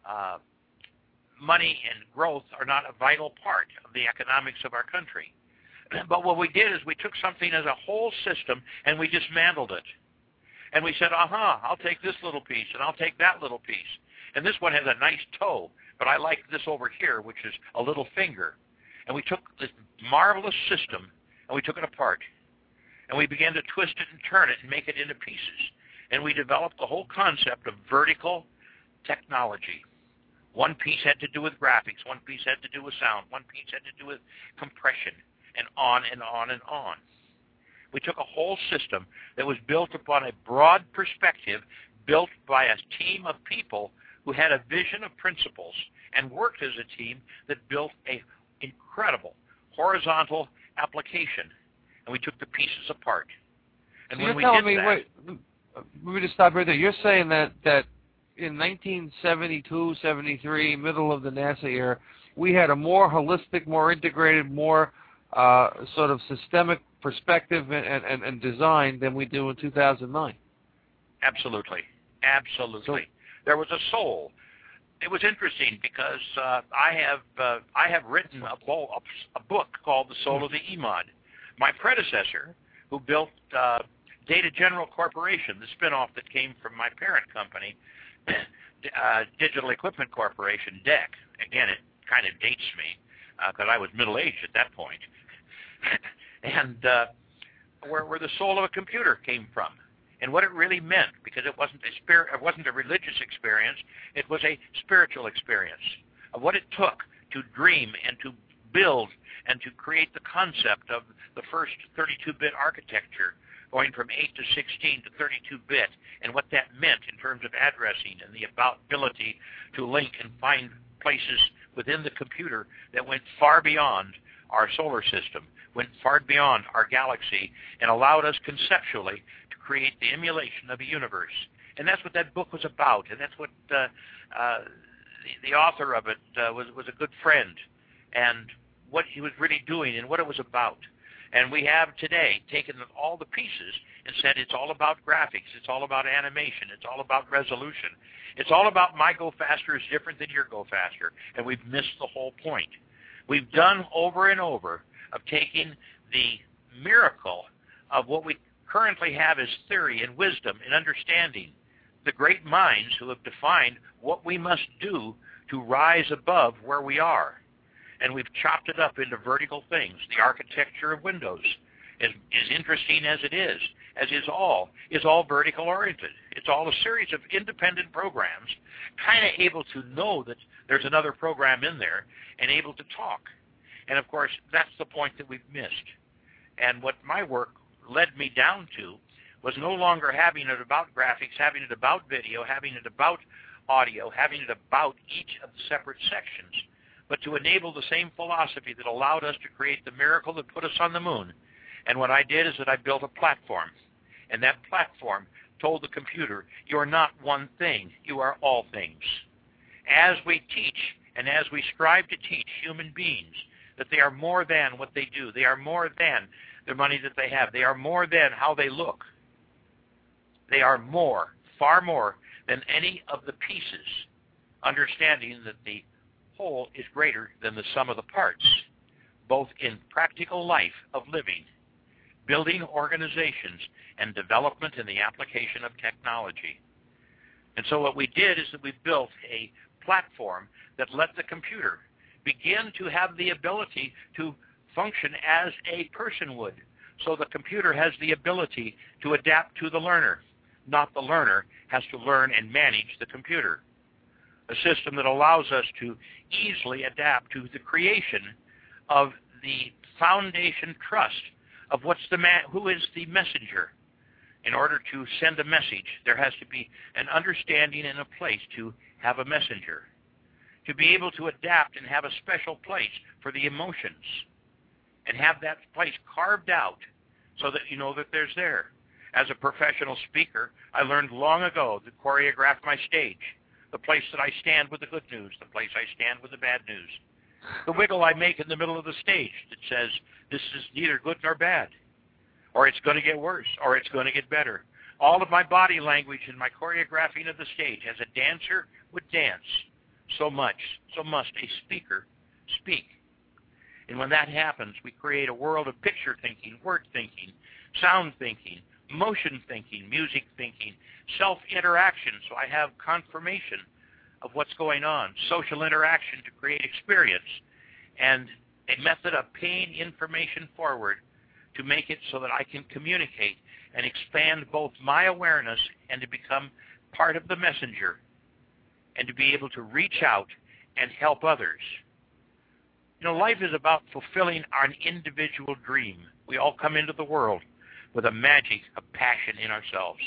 money and growth are not a vital part of the economics of our country. But what we did is we took something as a whole system and we dismantled it. And we said, I'll take this little piece and I'll take that little piece. And this one has a nice toe, but I like this over here, which is a little finger. And we took this marvelous system and we took it apart. And we began to twist it and turn it and make it into pieces. And we developed the whole concept of vertical technology. One piece had to do with graphics, one piece had to do with sound, one piece had to do with compression, and on and on and on. We took a whole system that was built upon a broad perspective, built by a team of people who had a vision of principles and worked as a team that built an incredible horizontal application. And we took the pieces apart. And so when we telling did me, that, wait, let me just stop right there. You're saying that in 1972, 73, middle of the NASA era, we had a more holistic, more integrated, more sort of systemic perspective and design than we do in 2009. Absolutely. Absolutely. There was a soul. It was interesting because I have written a book called The Soul of the EMOD. My predecessor, who built Data General Corporation, the spinoff that came from my parent company, Digital Equipment Corporation, DEC. Again, it kind of dates me because I was middle-aged at that point. And where the soul of a computer came from and what it really meant, because it wasn't a religious experience, it was a spiritual experience of what it took to dream and to build and to create the concept of the first 32-bit architecture, going from 8 to 16 to 32-bit, and what that meant in terms terms of addressing and the ability to link and find places within the computer that went far beyond our solar system, went far beyond our galaxy, and allowed us conceptually to create the emulation of a universe. And that's what that book was about, and that's what the author of it was a good friend, and what he was really doing and what it was about. And we have today taken all the pieces and said it's all about graphics, it's all about animation, it's all about resolution. It's all about my Go Faster is different than your Go Faster, and we've missed the whole point. We've done over and over of taking the miracle of what we currently have as theory and wisdom and understanding, the great minds who have defined what we must do to rise above where we are. And we've chopped it up into vertical things. The architecture of Windows, as interesting as it is all vertical oriented. It's all a series of independent programs, kind of able to know that there's another program in there and able to talk. And of course, that's the point that we've missed. And what my work led me down to was no longer having it about graphics, having it about video, having it about audio, having it about each of the separate sections, but to enable the same philosophy that allowed us to create the miracle that put us on the moon. And what I did is that I built a platform, and that platform told the computer, you're not one thing, you are all things. As we teach and as we strive to teach human beings that they are more than what they do, they are more than the money that they have, they are more than how they look, they are more, far more than any of the pieces, understanding that the whole is greater than the sum of the parts, both in practical life of living, building organizations, and development in the application of technology. And so what we did is that we built a platform that let the computer begin to have the ability to function as a person would. So the computer has the ability to adapt to the learner, not the learner has to learn and manage the computer. A system that allows us to easily adapt to the creation of the foundation trust of who is the messenger. In order to send a message, there has to be an understanding and a place to have a messenger. To be able to adapt and have a special place for the emotions, and have that place carved out so that you know that there's there. As a professional speaker, I learned long ago to choreograph my stage. The place that I stand with the good news, the place I stand with the bad news. The wiggle I make in the middle of the stage that says, this is neither good nor bad, or it's going to get worse, or it's going to get better. All of my body language and my choreographing of the stage, as a dancer would dance, so must a speaker speak. And when that happens, we create a world of picture thinking, word thinking, sound thinking, motion thinking, music thinking, self-interaction, so I have confirmation of what's going on, social interaction to create experience, and a method of paying information forward to make it so that I can communicate and expand both my awareness and to become part of the messenger and to be able to reach out and help others. You know, life is about fulfilling our individual dream. We all come into the world with a magic of passion in ourselves.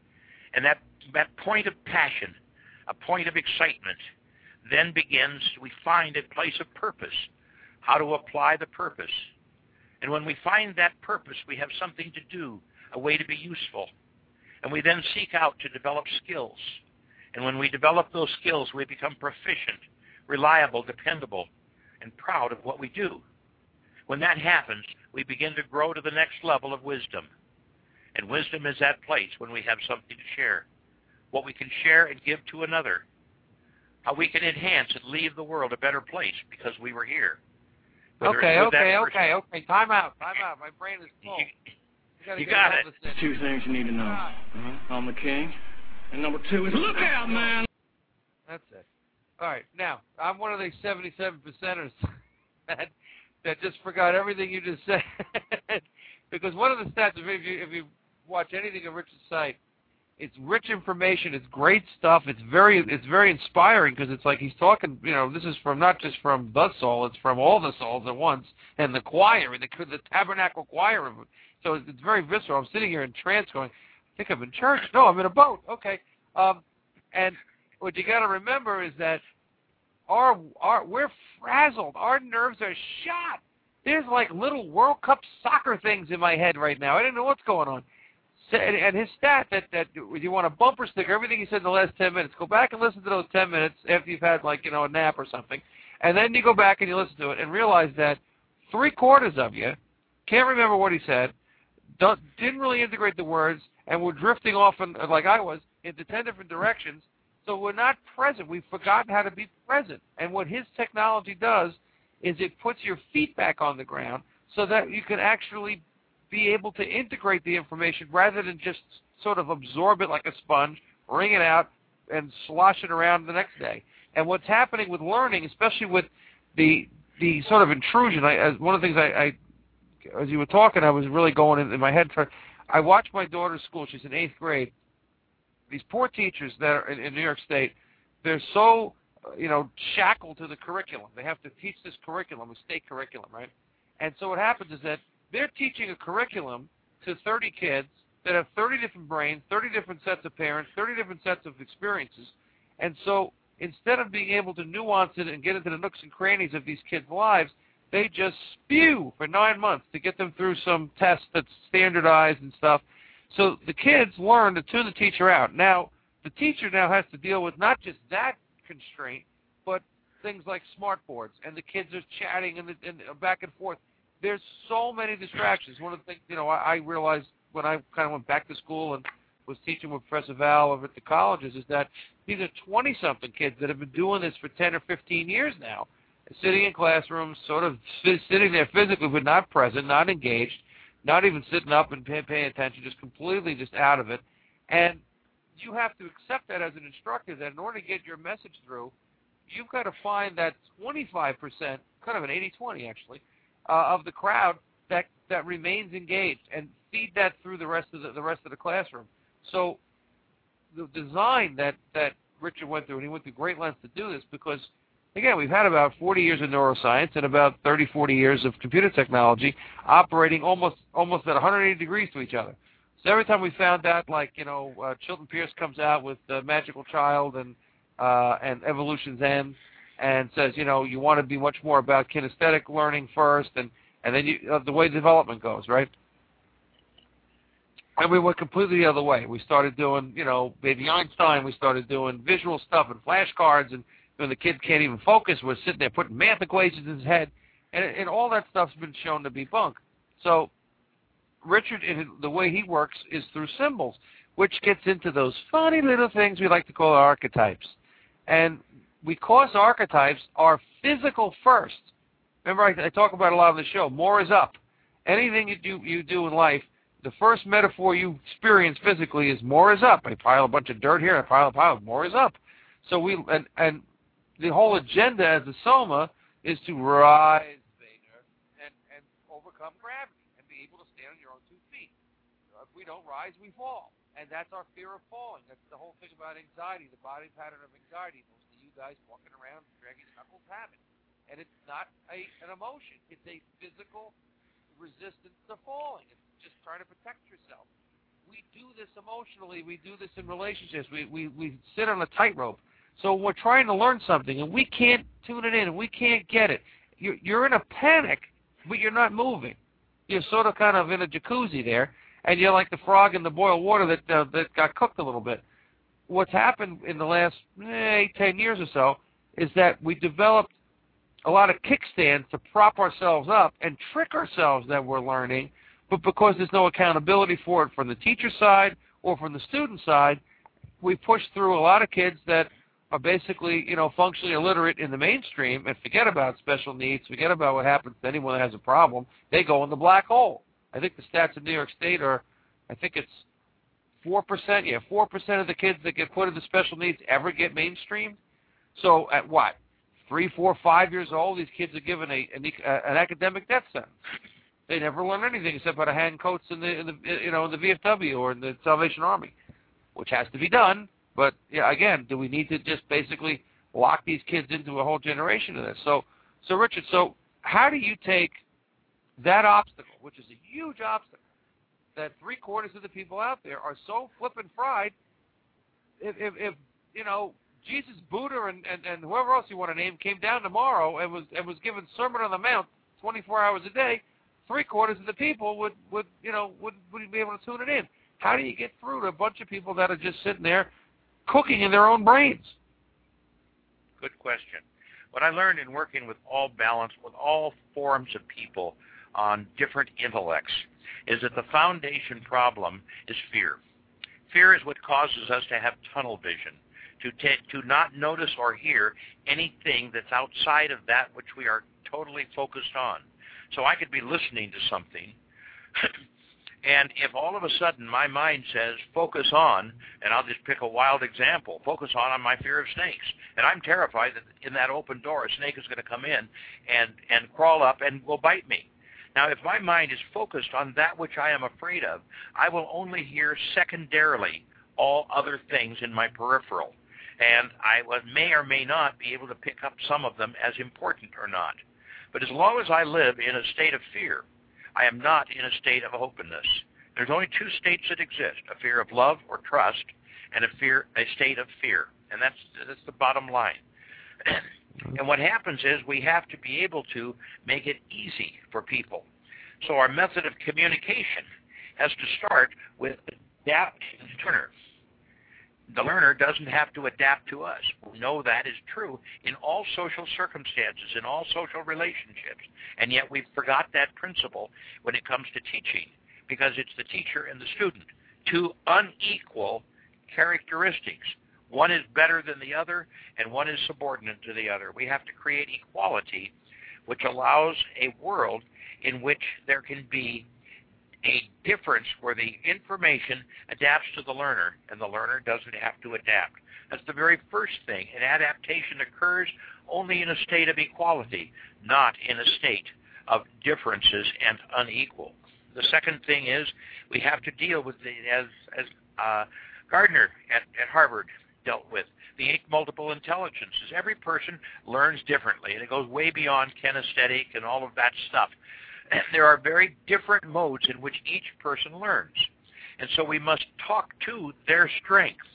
And that point of passion, a point of excitement, then begins, we find a place of purpose, how to apply the purpose. And when we find that purpose, we have something to do, a way to be useful. And we then seek out to develop skills. And when we develop those skills, we become proficient, reliable, dependable, and proud of what we do. When that happens, we begin to grow to the next level of wisdom. And wisdom is that place when we have something to share, what we can share and give to another, how we can enhance and leave the world a better place because we were here. Okay. Time out. My brain is full. You got it. Two things you need to know. I'm the king. And number two is, look out, man! That's it. All right. Now, I'm one of these 77%ers that just forgot everything you just said. Because one of the stats, if you watch anything on Richard's site, it's rich information. It's great stuff. It's very inspiring because it's like he's talking. You know, this is from not just from the soul. It's from all the souls at once, and the choir, the tabernacle choir. So it's very visceral. I'm sitting here in trance, going, "I think I'm in church. No, I'm in a boat." Okay. And what you got to remember is that we're frazzled. Our nerves are shot. There's like little World Cup soccer things in my head right now. I don't know what's going on. And his stat that you want a bumper sticker, everything he said in the last 10 minutes, go back and listen to those 10 minutes after you've had a nap or something. And then you go back and you listen to it and realize that 3/4 of you can't remember what he said, didn't really integrate the words, and we're drifting off, like I was, into 10 different directions. So we're not present. We've forgotten how to be present. And what his technology does is it puts your feet back on the ground so that you can actually be able to integrate the information rather than just sort of absorb it like a sponge, wring it out, and slosh it around the next day. And what's happening with learning, especially with the sort of intrusion, one of the things as you were talking, I was really going in my head. I watched my daughter's school. She's in 8th grade. These poor teachers that are in New York State, they're so, shackled to the curriculum. They have to teach this curriculum, a state curriculum, right? And so what happens is that they're teaching a curriculum to 30 kids that have 30 different brains, 30 different sets of parents, 30 different sets of experiences. And so instead of being able to nuance it and get into the nooks and crannies of these kids' lives, they just spew for 9 months to get them through some test that's standardized and stuff. So the kids learn to tune the teacher out. Now, the teacher now has to deal with not just that constraint, but things like smart boards, and the kids are chatting and back and forth. There's so many distractions. One of the things, I realized when I kind of went back to school and was teaching with Professor Val over at the colleges is that these are 20-something kids that have been doing this for 10 or 15 years now, sitting in classrooms, sort of sitting there physically but not present, not engaged, not even sitting up and paying attention, just completely just out of it. And you have to accept that as an instructor, that in order to get your message through, you've got to find that 25%, kind of an 80-20 actually, of the crowd that remains engaged, and feed that through the rest of the classroom. So the design that Richard went through, and he went through great lengths to do this, because again, we've had about 40 years of neuroscience and about 30, 40 years of computer technology operating almost at 180 degrees to each other. So every time we found out, Chilton Pierce comes out with The Magical Child and Evolution's End, and says, you want to be much more about kinesthetic learning first, and then the way development goes, right? And we went completely the other way. We started doing, Baby Einstein. We started doing visual stuff and flashcards, and when the kid can't even focus, we're sitting there putting math equations in his head, and all that stuff's been shown to be bunk. So Richard, the way he works is through symbols, which gets into those funny little things we like to call archetypes. And because archetypes are physical first, remember I talk about a lot on the show, more is up. Anything you do in life, the first metaphor you experience physically is more is up. I pile a bunch of dirt here, I pile, more is up. So and the whole agenda as a Soma is to rise bigger and overcome gravity and be able to stand on your own 2 feet. If we don't rise, we fall. And that's our fear of falling. That's the whole thing about anxiety, the body pattern of anxiety. Most of you guys walking around dragging knuckles have it. And it's not an emotion. It's a physical resistance to falling. It's just trying to protect yourself. We do this emotionally. We do this in relationships. We sit on a tightrope. So we're trying to learn something, and we can't tune it in, and we can't get it. You're in a panic, but you're not moving. You're sort of kind of in a jacuzzi there, and you're like the frog in the boiled water that got cooked a little bit. What's happened in the last 10 years or so is that we developed a lot of kickstands to prop ourselves up and trick ourselves that we're learning, but because there's no accountability for it from the teacher side or from the student side, we push through a lot of kids that are basically, functionally illiterate in the mainstream and forget about special needs, forget about what happens to anyone that has a problem. They go in the black hole. I think the stats in New York State are, I think it's 4%. Yeah, 4% of the kids that get put into special needs ever get mainstreamed. So at what? 3, 4, 5 years old, these kids are given an academic death sentence. They never learn anything except how to hang coats in the VFW or in the Salvation Army, which has to be done. But yeah, again, do we need to just basically lock these kids into a whole generation of this? So Richard, how do you take that obstacle, which is a huge obstacle, that 3/4 of the people out there are so flippin' fried? If Jesus, Buddha, and whoever else you want to name came down tomorrow and was given Sermon on the Mount 24 hours a day, 3/4 of the people would be able to tune it in. How do you get through to a bunch of people that are just sitting there cooking in their own brains? Good question. What I learned in working with all forms of people on different intellects is that the foundation problem is fear. Fear is what causes us to have tunnel vision, to not notice or hear anything that's outside of that which we are totally focused on. So I could be listening to something, and if all of a sudden my mind says, focus on, and I'll just pick a wild example, focus on my fear of snakes, and I'm terrified that in that open door a snake is going to come in and crawl up and will bite me. Now, if my mind is focused on that which I am afraid of, I will only hear secondarily all other things in my peripheral, and I may or may not be able to pick up some of them as important or not. But as long as I live in a state of fear, I am not in a state of openness. There's only two states that exist, a fear of love or trust and a state of fear. And that's the bottom line. And what happens is we have to be able to make it easy for people. So our method of communication has to start with adapting to the learner. The learner doesn't have to adapt to us. We know that is true in all social circumstances, in all social relationships, and yet we've forgot that principle when it comes to teaching, because it's the teacher and the student, two unequal characteristics. One is better than the other, and one is subordinate to the other. We have to create equality, which allows a world in which there can be a difference where the information adapts to the learner, and the learner doesn't have to adapt. That's the very first thing. And adaptation occurs only in a state of equality, not in a state of differences and unequal. The second thing is we have to deal with, as Gardner at Harvard dealt with, the 8 multiple intelligences. Every person learns differently, and it goes way beyond kinesthetic and all of that stuff. There are very different modes in which each person learns. And so we must talk to their strengths.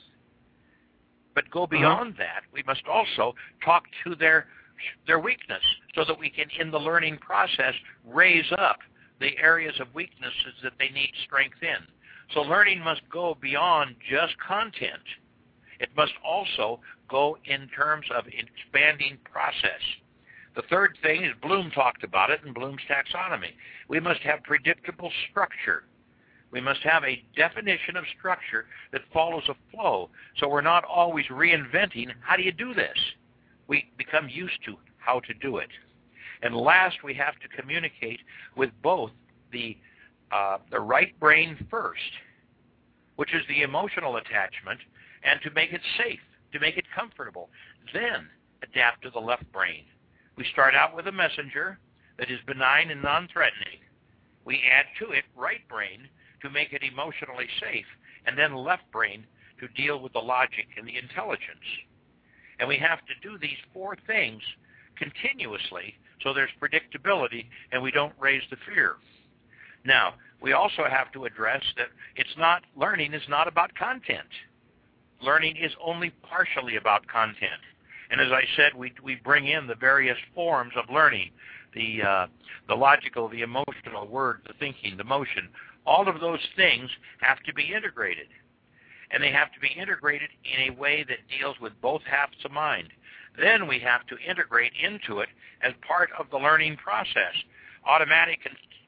But go beyond that, we must also talk to their weakness so that we can, in the learning process, raise up the areas of weaknesses that they need strength in. So learning must go beyond just content. It must also go in terms of expanding process. The third thing is Bloom talked about it in Bloom's taxonomy. We must have predictable structure. We must have a definition of structure that follows a flow, so we're not always reinventing how do you do this. We become used to how to do it. And last, we have to communicate with both the right brain first, which is the emotional attachment, and to make it safe, to make it comfortable. Then adapt to the left brain. We start out with a messenger that is benign and non-threatening. We add to it right brain to make it emotionally safe, and then left brain to deal with the logic and the intelligence. And we have to do these 4 things continuously so there's predictability and we don't raise the fear. Now, we also have to address that learning is not about content. Learning is only partially about content. And as I said, we bring in the various forms of learning, the logical, the emotional, word, the thinking, the motion. All of those things have to be integrated. And they have to be integrated in a way that deals with both halves of mind. Then we have to integrate into it as part of the learning process, automatic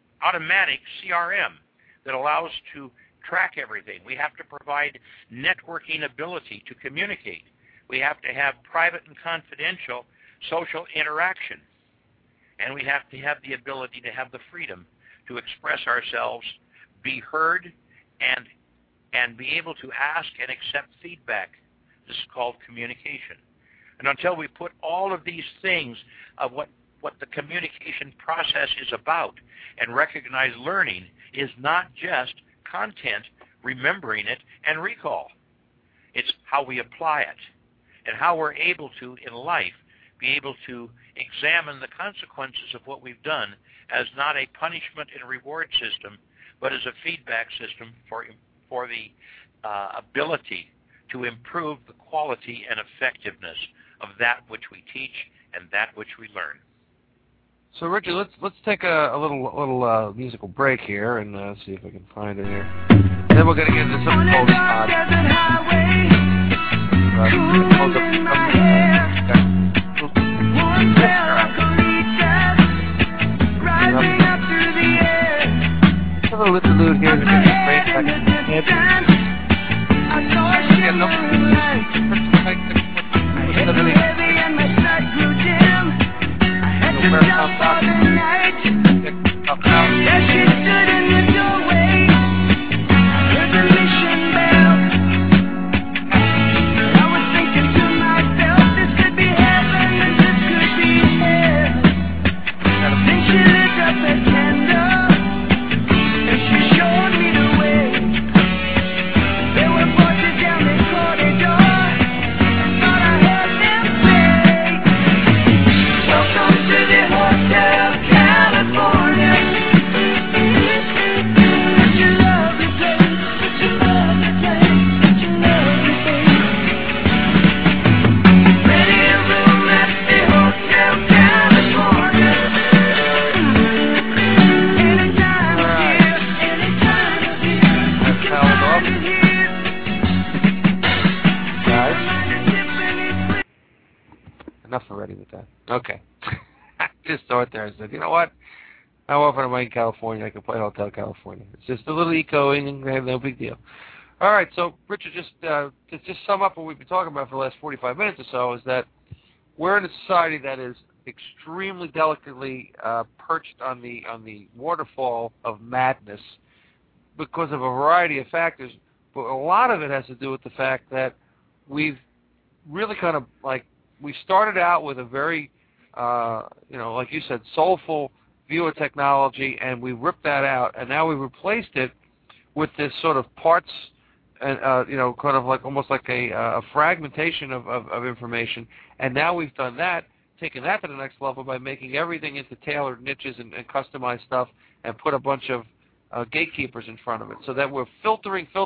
CRM that allows to track everything. We have to provide networking ability to communicate. We have to have private and confidential social interaction. And we have to have the ability to have the freedom to express ourselves, be heard, and be able to ask and accept feedback. This is called communication. And until we put all of these things of what the communication process is about and recognize learning is not just content, remembering it, and recall. It's how we apply it and how we're able to, in life, be able to examine the consequences of what we've done as not a punishment and reward system, but as a feedback system for the ability to improve the quality and effectiveness of that which we teach and that which we learn. So, Richard, let's take a little musical break here and see if I can find it here. And then we're going to get into some have a little interlude here to get a break back in the head. Enough already with that. Okay. I just thought there and said, you know what? How often am I in California? I can play Hotel California. It's just a little echoing and no big deal. All right, so Richard, to just sum up what we've been talking about for the last 45 minutes or so is that we're in a society that is extremely delicately perched on the waterfall of madness because of a variety of factors, but a lot of it has to do with the fact that we've really kind of we started out with a very, like you said, soulful view of technology, and we ripped that out, and now we replaced it with this sort of parts, and kind of like almost like a fragmentation of information. And now we've done that, taken that to the next level by making everything into tailored niches and customized stuff, and put a bunch of gatekeepers in front of it, so that we're filtering. So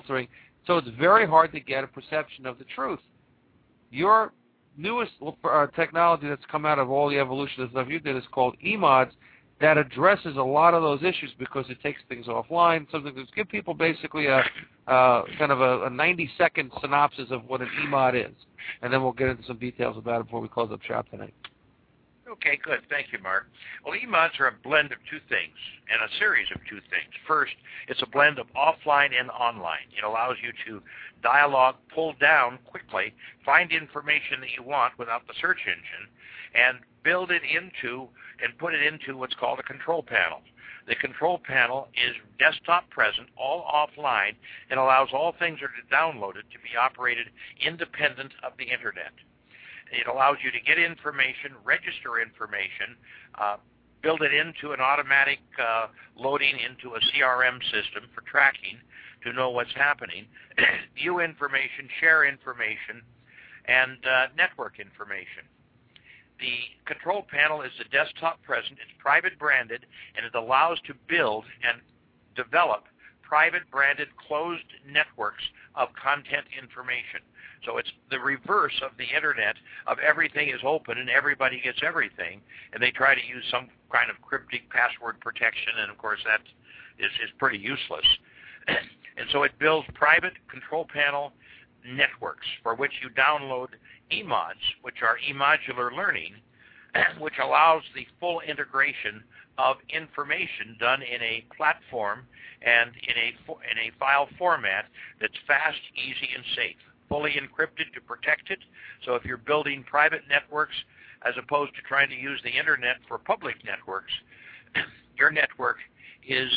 it's very hard to get a perception of the truth. Your newest technology that's come out of all the evolution of stuff you did is called eMods, that addresses a lot of those issues because it takes things offline. Something to give people basically a kind of a 90-second synopsis of what an eMod is, and then we'll get into some details about it before we close up shop tonight. Okay, good. Thank you, Mark. Well, eMods are a blend of two things and a series of two things. First, it's a blend of offline and online. It allows you to dialogue, pull down quickly, find information that you want without the search engine, and build it into and put it into what's called a control panel. The control panel is desktop present, all offline, and allows all things that are downloaded to be operated independent of the Internet. It allows you to get information, register information, build it into an automatic loading into a CRM system for tracking to know what's happening, view information, share information, and network information. The control panel is the desktop present. It's private branded, and it allows to build and develop private branded closed networks of content information. So it's the reverse of the Internet of everything is open and everybody gets everything, and they try to use some kind of cryptic password protection, and of course that is pretty useless. And so it builds private control panel networks for which you download eMods, which are eModular learning, which allows the full integration of information done in a platform and in a file format that's fast, easy, and safe, fully encrypted to protect it. So if you're building private networks as opposed to trying to use the Internet for public networks, your network is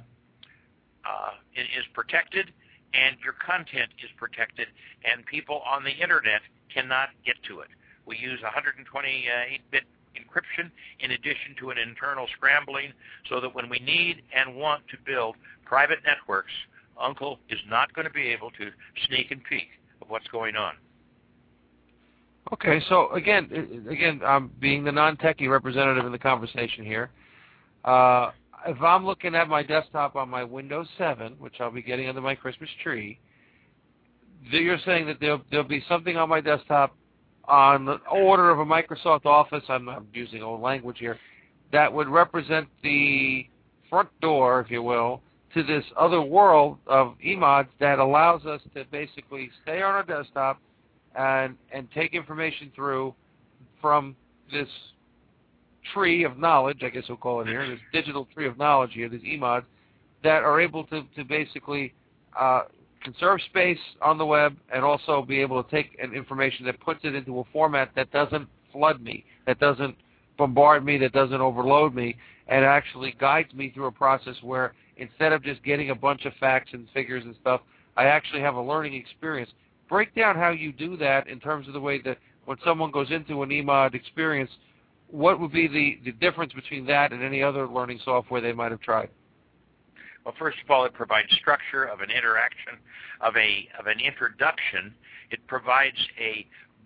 protected, and your content is protected, and people on the Internet cannot get to it. We use 128-bit encryption in addition to an internal scrambling so that when we need and want to build private networks, Uncle is not going to be able to sneak and peek of what's going on. Okay, so again, I'm being the non-techie representative in the conversation here. If I'm looking at my desktop on my Windows 7, which I'll be getting under my Christmas tree, you're saying that there'll be something on my desktop on the order of a Microsoft Office, I'm using old language here, that would represent the front door, if you will, to this other world of eMods that allows us to basically stay on our desktop and take information through from this tree of knowledge, I guess we'll call it here, this digital tree of knowledge here, these eMods, that are able to basically conserve space on the web and also be able to take an information that puts it into a format that doesn't flood me, that doesn't bombard me, that doesn't overload me, and actually guides me through a process where instead of just getting a bunch of facts and figures and stuff, I actually have a learning experience. Break down how you do that in terms of the way that when someone goes into an eMod experience, what would be the difference between that and any other learning software they might have tried? Well, first of all, it provides structure of an interaction, of an introduction. It provides a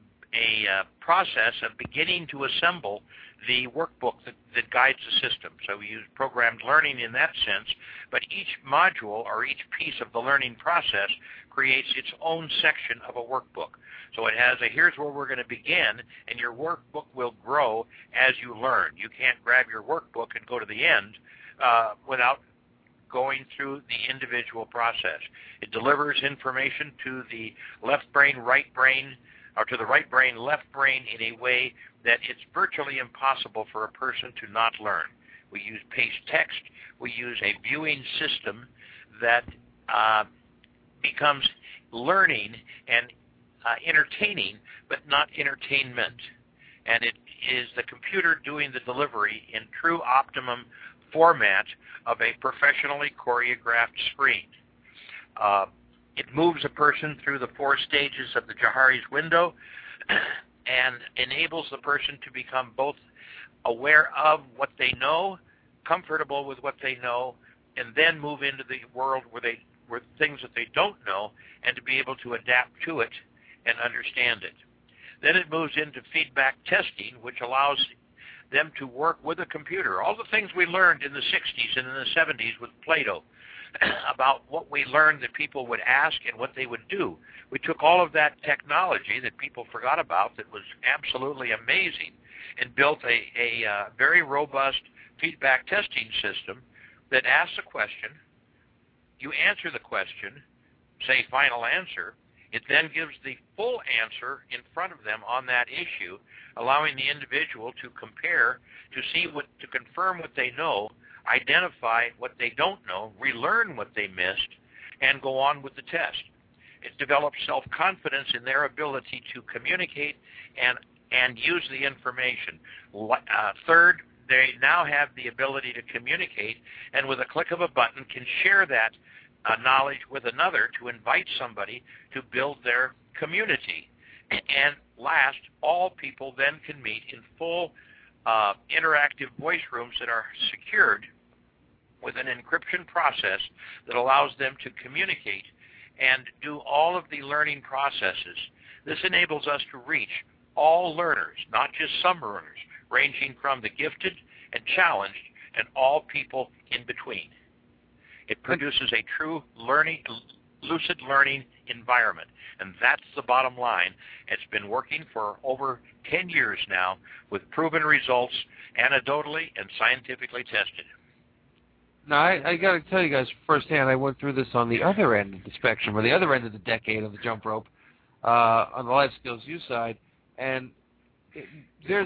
process of beginning to assemble the workbook that guides the system. So we use programmed learning in that sense, but each module or each piece of the learning process creates its own section of a workbook. So it has here's where we're going to begin, and your workbook will grow as you learn. You can't grab your workbook and go to the end without going through the individual process. It delivers information to the left brain, right brain, or to the right brain, left brain in a way that it's virtually impossible for a person to not learn. We use paste text. We use a viewing system that becomes learning and entertaining, but not entertainment. And it is the computer doing the delivery in true optimum format of a professionally choreographed screen. It moves a person through the 4 stages of the Johari's window and enables the person to become both aware of what they know, comfortable with what they know, and then move into the world where things that they don't know, and to be able to adapt to it and understand it. Then it moves into feedback testing, which allows them to work with a computer. All the things we learned in the 60s and in the 70s with Plato about what we learned that people would ask and what they would do. We took all of that technology that people forgot about that was absolutely amazing and built a very robust feedback testing system that asks a question. You answer the question, say final answer. It then gives the full answer in front of them on that issue, allowing the individual to compare, to confirm what they know, identify what they don't know, relearn what they missed, and go on with the test. It develops self-confidence in their ability to communicate and use the information. Third, they now have the ability to communicate, and with a click of a button can share that knowledge with another to invite somebody to build their community. And last, all people then can meet in full interactive voice rooms that are secured with an encryption process that allows them to communicate and do all of the learning processes. This enables us to reach all learners, not just some learners, ranging from the gifted and challenged and all people in between. It produces a true lucid learning environment, and that's the bottom line. It's been working for over 10 years now with proven results, anecdotally and scientifically tested. Now, I got to tell you guys firsthand, I went through this on the other end of the spectrum, or the other end of the decade of the jump rope, on the Life Skills U side, and there's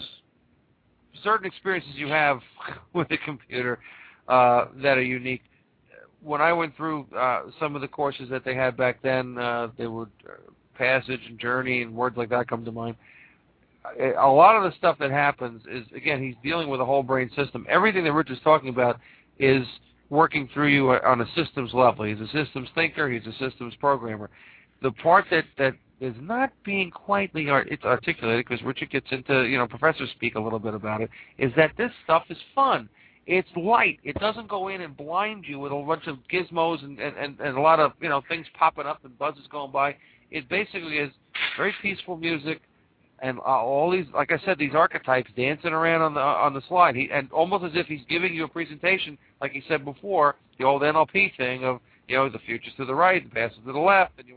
certain experiences you have with a computer that are unique. When I went through some of the courses that they had back then, they would Passage and Journey and words like that come to mind. A lot of the stuff that happens is, again, he's dealing with a whole brain system. Everything that Rich is talking about is working through you on a systems level. He's a systems thinker. He's a systems programmer. The part that is not being quite articulated, because Richard gets into, professor speak a little bit about it, is that this stuff is fun. It's light. It doesn't go in and blind you with a bunch of gizmos and a lot of things popping up and buzzes going by. It basically is very peaceful music and all these, like I said, these archetypes dancing around on the slide. And almost as if he's giving you a presentation, like he said before, the old NLP thing of the future's to the right, the past is to the left, and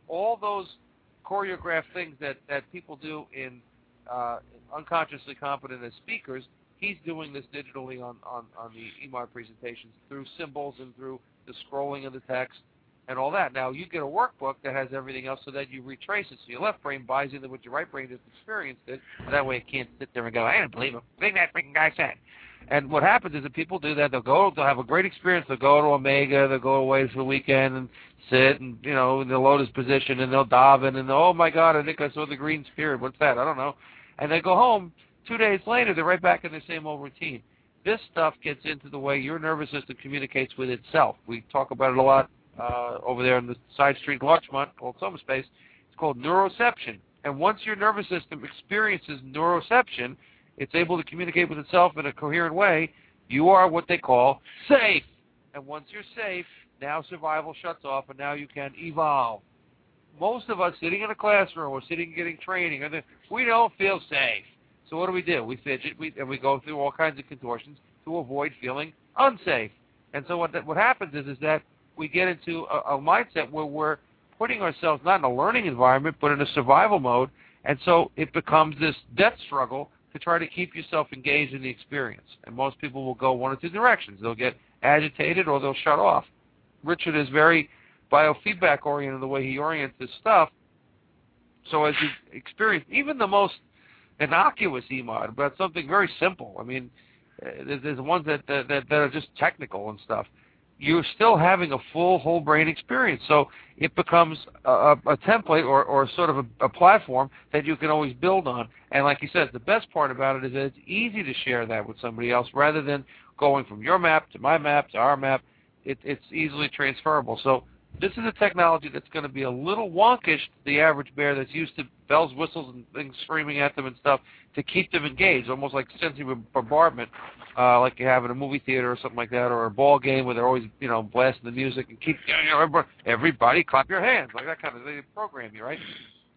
all those choreographed things that people do in unconsciously competent as speakers, he's doing this digitally on the EMOD presentations through symbols and through the scrolling of the text and all that. Now, you get a workbook that has everything else so that you retrace it. So your left brain buys into what your right brain just experienced it. So that way it can't sit there and go, I didn't believe him. Think that freaking guy said. And what happens is that people do that. They'll have a great experience. They'll go to Omega. They'll go away for the weekend and sit and, in the lotus position, and they'll daven, and oh, my God, I think I saw the green spirit. What's that? I don't know. And they go home. 2 days later, they're right back in the same old routine. This stuff gets into the way your nervous system communicates with itself. We talk about it a lot over there in the side street Larchmont called Soma Space. It's called neuroception. And once your nervous system experiences neuroception, it's able to communicate with itself in a coherent way. You are what they call safe. And once you're safe, now survival shuts off, and now you can evolve. Most of us sitting in a classroom or sitting getting training, we don't feel safe. So what do? We fidget, and we go through all kinds of contortions to avoid feeling unsafe. And so what happens is that we get into a mindset where we're putting ourselves not in a learning environment, but in a survival mode, and so it becomes this death struggle to try to keep yourself engaged in the experience. And most people will go one of two directions. They'll get agitated or they'll shut off. Richard is very biofeedback-oriented in the way he orients this stuff. So as you experience even the most innocuous EMOD, but something very simple. I mean, there's ones that are just technical and stuff. You're still having a full whole brain experience. So it becomes a template or sort of a platform that you can always build on. And like you said, the best part about it is that it's easy to share that with somebody else rather than going from your map to my map to our map. It's easily transferable. So this is a technology that's going to be a little wonkish to the average bear that's used to bells, whistles, and things screaming at them and stuff to keep them engaged, almost like sensory bombardment, like you have in a movie theater or something like that, or a ball game where they're always, blasting the music and keep, everybody clap your hands, like that kind of thing. They program you, right?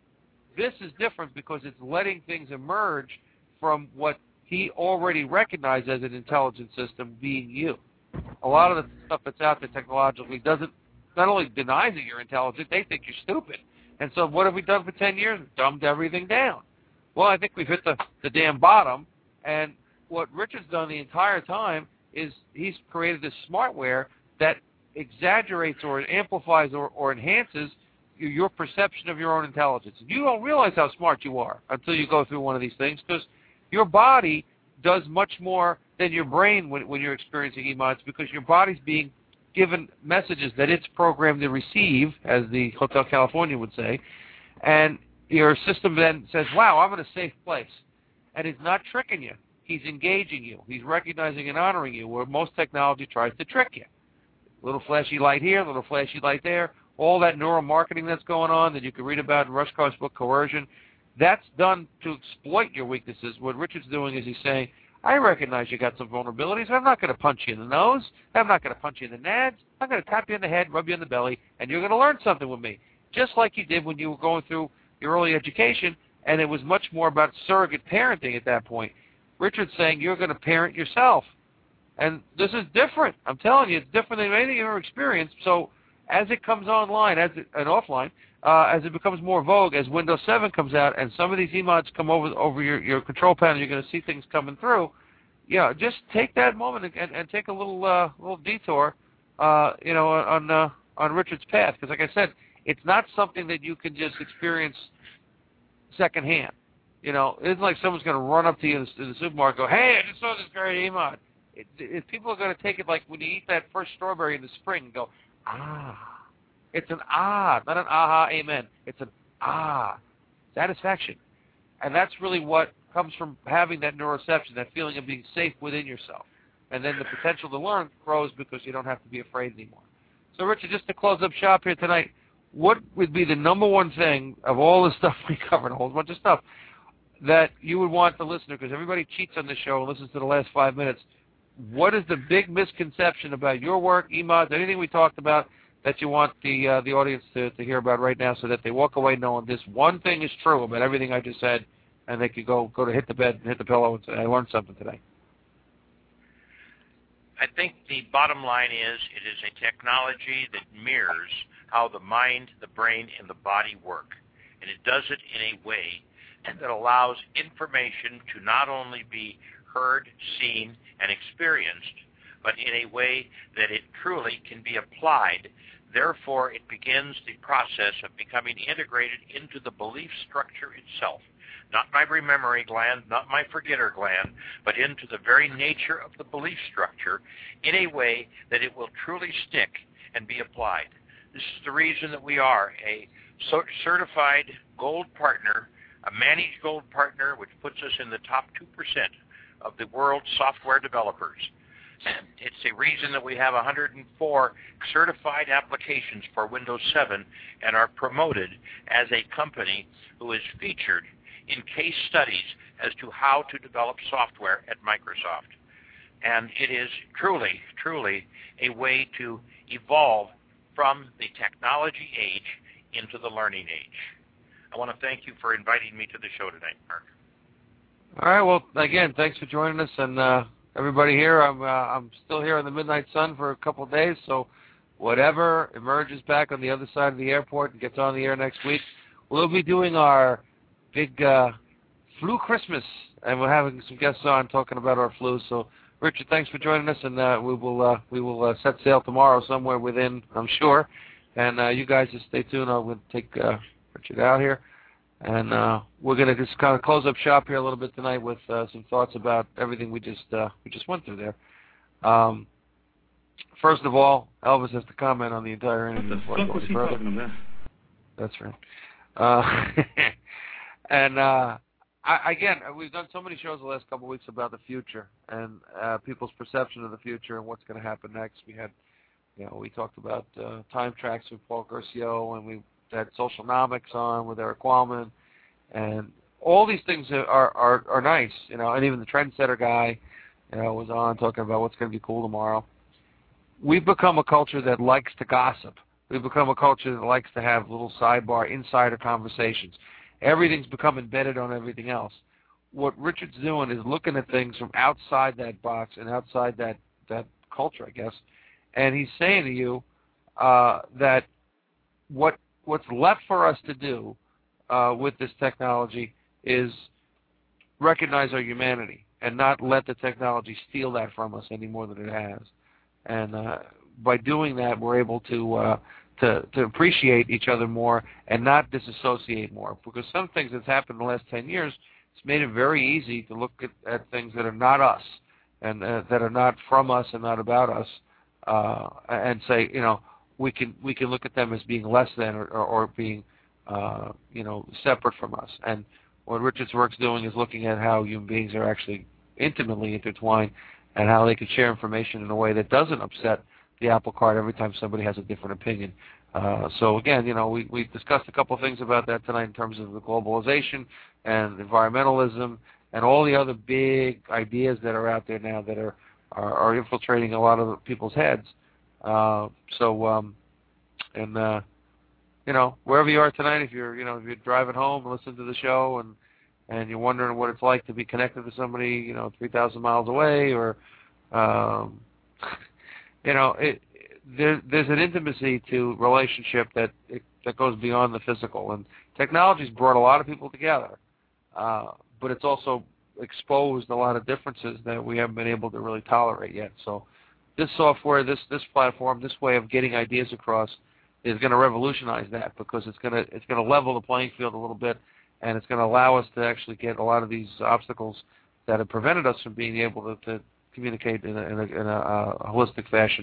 This is different because it's letting things emerge from what he already recognized as an intelligent system being you. A lot of the stuff that's out there technologically not only denies that you're intelligent, they think you're stupid. And so what have we done for 10 years? Dumbed everything down. Well, I think we've hit the damn bottom, and what Richard's done the entire time is he's created this smartware that exaggerates or amplifies or enhances your perception of your own intelligence. You don't realize how smart you are until you go through one of these things, because your body does much more than your brain when you're experiencing EMODs, because your body's being given messages that it's programmed to receive, as the Hotel California would say, and your system then says, wow, I'm in a safe place. And he's not tricking you. He's engaging you. He's recognizing and honoring you, where most technology tries to trick you. A little flashy light here, a little flashy light there, all that neuromarketing that's going on that you can read about in Rushkoff's book, Coercion, that's done to exploit your weaknesses. What Richard's doing is he's saying, I recognize you got some vulnerabilities. I'm not going to punch you in the nose. I'm not going to punch you in the nads. I'm going to tap you in the head, rub you in the belly, and you're going to learn something with me, just like you did when you were going through your early education, and it was much more about surrogate parenting at that point. Richard's saying you're going to parent yourself, and this is different. I'm telling you, it's different than anything you've ever experienced. So as it comes online and offline, as it becomes more vogue, as Windows 7 comes out and some of these EMODs come over your control panel, you're going to see things coming through. Yeah, just take that moment and take a little detour, on Richard's path, because like I said, it's not something that you can just experience secondhand. It isn't like someone's going to run up to you in the supermarket and go, hey, I just saw this great EMOD. People are going to take it like when you eat that first strawberry in the spring and go, ah. It's an ah, not an aha, amen. It's an ah, satisfaction. And that's really what comes from having that neuroception, that feeling of being safe within yourself. And then the potential to learn grows because you don't have to be afraid anymore. So, Richard, just to close up shop here tonight, what would be the number one thing of all the stuff we covered, a whole bunch of stuff, that you would want the listener, because everybody cheats on this show and listens to the last 5 minutes, what is the big misconception about your work, EMODs, anything we talked about, that you want the audience to hear about right now, so that they walk away knowing this one thing is true about everything I just said, and they could go to hit the bed and hit the pillow and say, I learned something today? I think the bottom line is it is a technology that mirrors how the mind, the brain, and the body work. And it does it in a way that allows information to not only be heard, seen, and experienced, but in a way that it truly can be applied. Therefore, it begins the process of becoming integrated into the belief structure itself. Not my memory gland, not my forgetter gland, but into the very nature of the belief structure in a way that it will truly stick and be applied. This is the reason that we are a certified gold partner, a managed gold partner, which puts us in the top 2% of the world's software developers. It's a reason that we have 104 certified applications for Windows 7 and are promoted as a company who is featured in case studies as to how to develop software at Microsoft. And it is truly, truly a way to evolve from the technology age into the learning age. I want to thank you for inviting me to the show tonight, Mark. All right. Well, again, thanks for joining us, and everybody here. I'm still here in the Midnight Sun for a couple of days, so whatever emerges back on the other side of the airport and gets on the air next week, we'll be doing our big flu Christmas, and we're having some guests on talking about our flu. So, Richard, thanks for joining us, and we will set sail tomorrow somewhere within, I'm sure. And you guys just stay tuned. I'm going to take Richard out here. And we're going to just kind of close up shop here a little bit tonight with some thoughts about everything we just went through there. First of all, Elvis has to comment on the entire interview before I go any further. That's right. And again, we've done so many shows the last couple of weeks about the future and people's perception of the future and what's going to happen next. We had, we talked about time tracks with Paul Curcio, and we had Socialnomics on with Eric Qualman, and all these things are nice, and even the Trendsetter guy, was on talking about what's going to be cool tomorrow. We've become a culture that likes to gossip. We've become a culture that likes to have little sidebar, insider conversations. Everything's become embedded on everything else. What Richard's doing is looking at things from outside that box and outside that culture, I guess, and he's saying to you that what's left for us to do with this technology is recognize our humanity and not let the technology steal that from us any more than it has. And by doing that, we're able to appreciate each other more and not disassociate more. Because some things that's happened in the last 10 years, it's made it very easy to look at things that are not us and that are not from us and not about us, and say, we can look at them as being less than or being separate from us. And what Richard's work's doing is looking at how human beings are actually intimately intertwined and how they can share information in a way that doesn't upset the apple cart every time somebody has a different opinion. So again, we discussed a couple of things about that tonight in terms of the globalization and environmentalism and all the other big ideas that are out there now that are infiltrating a lot of people's heads. Wherever you are tonight, if you're driving home and listening to the show and you're wondering what it's like to be connected to somebody, 3,000 miles away, or there's an intimacy to relationship that goes beyond the physical. And technology's brought a lot of people together, but it's also exposed a lot of differences that we haven't been able to really tolerate yet. So this software, this platform, this way of getting ideas across is going to revolutionize that, because it's going to level the playing field a little bit, and it's going to allow us to actually get a lot of these obstacles that have prevented us from being able to communicate in a holistic fashion,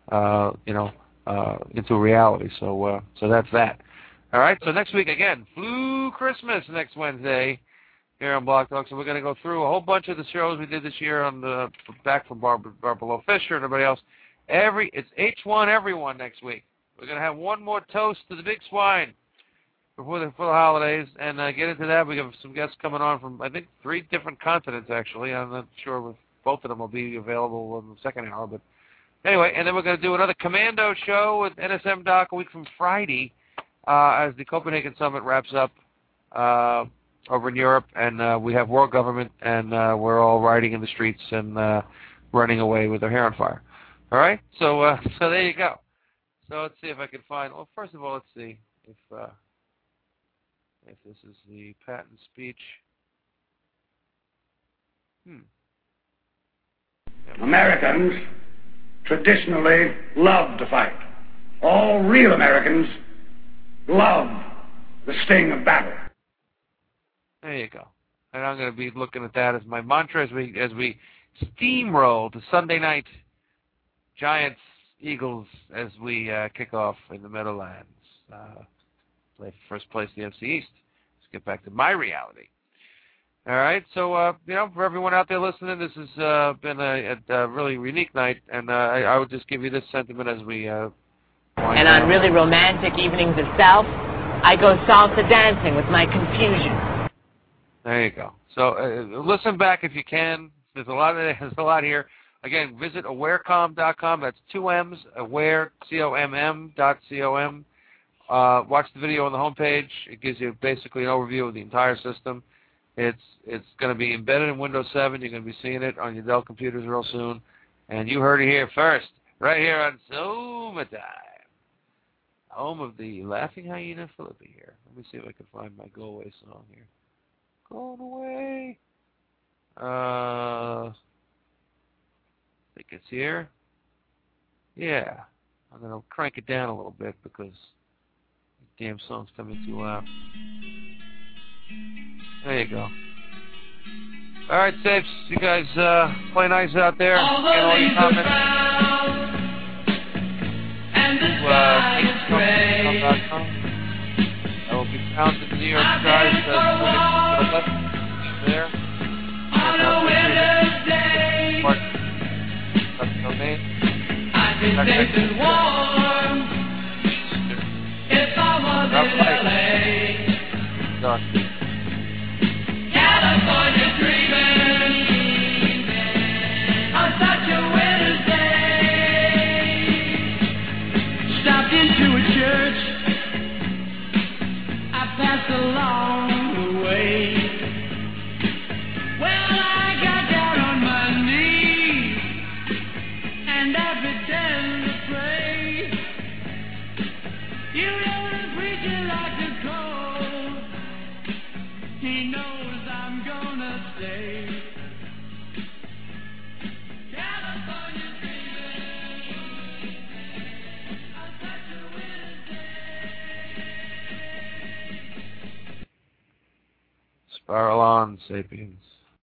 into reality. So that's that. All right. So next week again, Flu Christmas next Wednesday here on Blog Talk. So we're going to go through a whole bunch of the shows we did this year on the back from Barbara Lowe Fisher and everybody else. It's H1 everyone next week. We're going to have one more toast to the big swine before the holidays, and get into that. We have some guests coming on from, I think, 3 different continents, actually. I'm not sure if both of them will be available in the second hour. But anyway, and then we're going to do another Commando show with NSM Doc a week from Friday as the Copenhagen Summit wraps up over in Europe, and we have world government, and we're all riding in the streets and running away with our hair on fire. All right? So there you go. So let's see if I can find. Well, first of all, let's see if this is the patent speech. Americans traditionally love to fight. All real Americans love the sting of battle. There you go. And I'm going to be looking at that as my mantra as we steamroll to Sunday night Giants Eagles as we kick off in the Meadowlands. Play first place in the NFC East. Let's get back to my reality. All right, so for everyone out there listening, this has been a really unique night, and I would just give you this sentiment as we. And on really romantic evenings of South, I go salsa dancing with my confusion. There you go. So listen back if you can. There's a lot here. Again, visit awarecom.com. That's 2 M's, aware, COMM.com. Watch the video on the homepage. It gives you basically an overview of the entire system. It's going to be embedded in Windows 7. You're going to be seeing it on your Dell computers real soon. And you heard it here first, right here on Zoom-a-Time. Home of the Laughing Hyena Philippi here. Let me see if I can find my Go Away song here. Going away. I think it's here. Yeah. I'm going to crank it down a little bit because the damn song's coming too loud. There you go. All right, Sapes, you guys play nice out there. Get all your comments. I will be found in the New York Times there. On a winter's day, I'd be safe and warm if I was in LA. California dreaming on such a winter's day. Stopped into a church. I passed along the way. Well, I got down on my knees and I began to pray. You know the preacher likes to call. He knows I'm gonna stay. California dreaming on such a winter's day. Spiral on, Sapiens.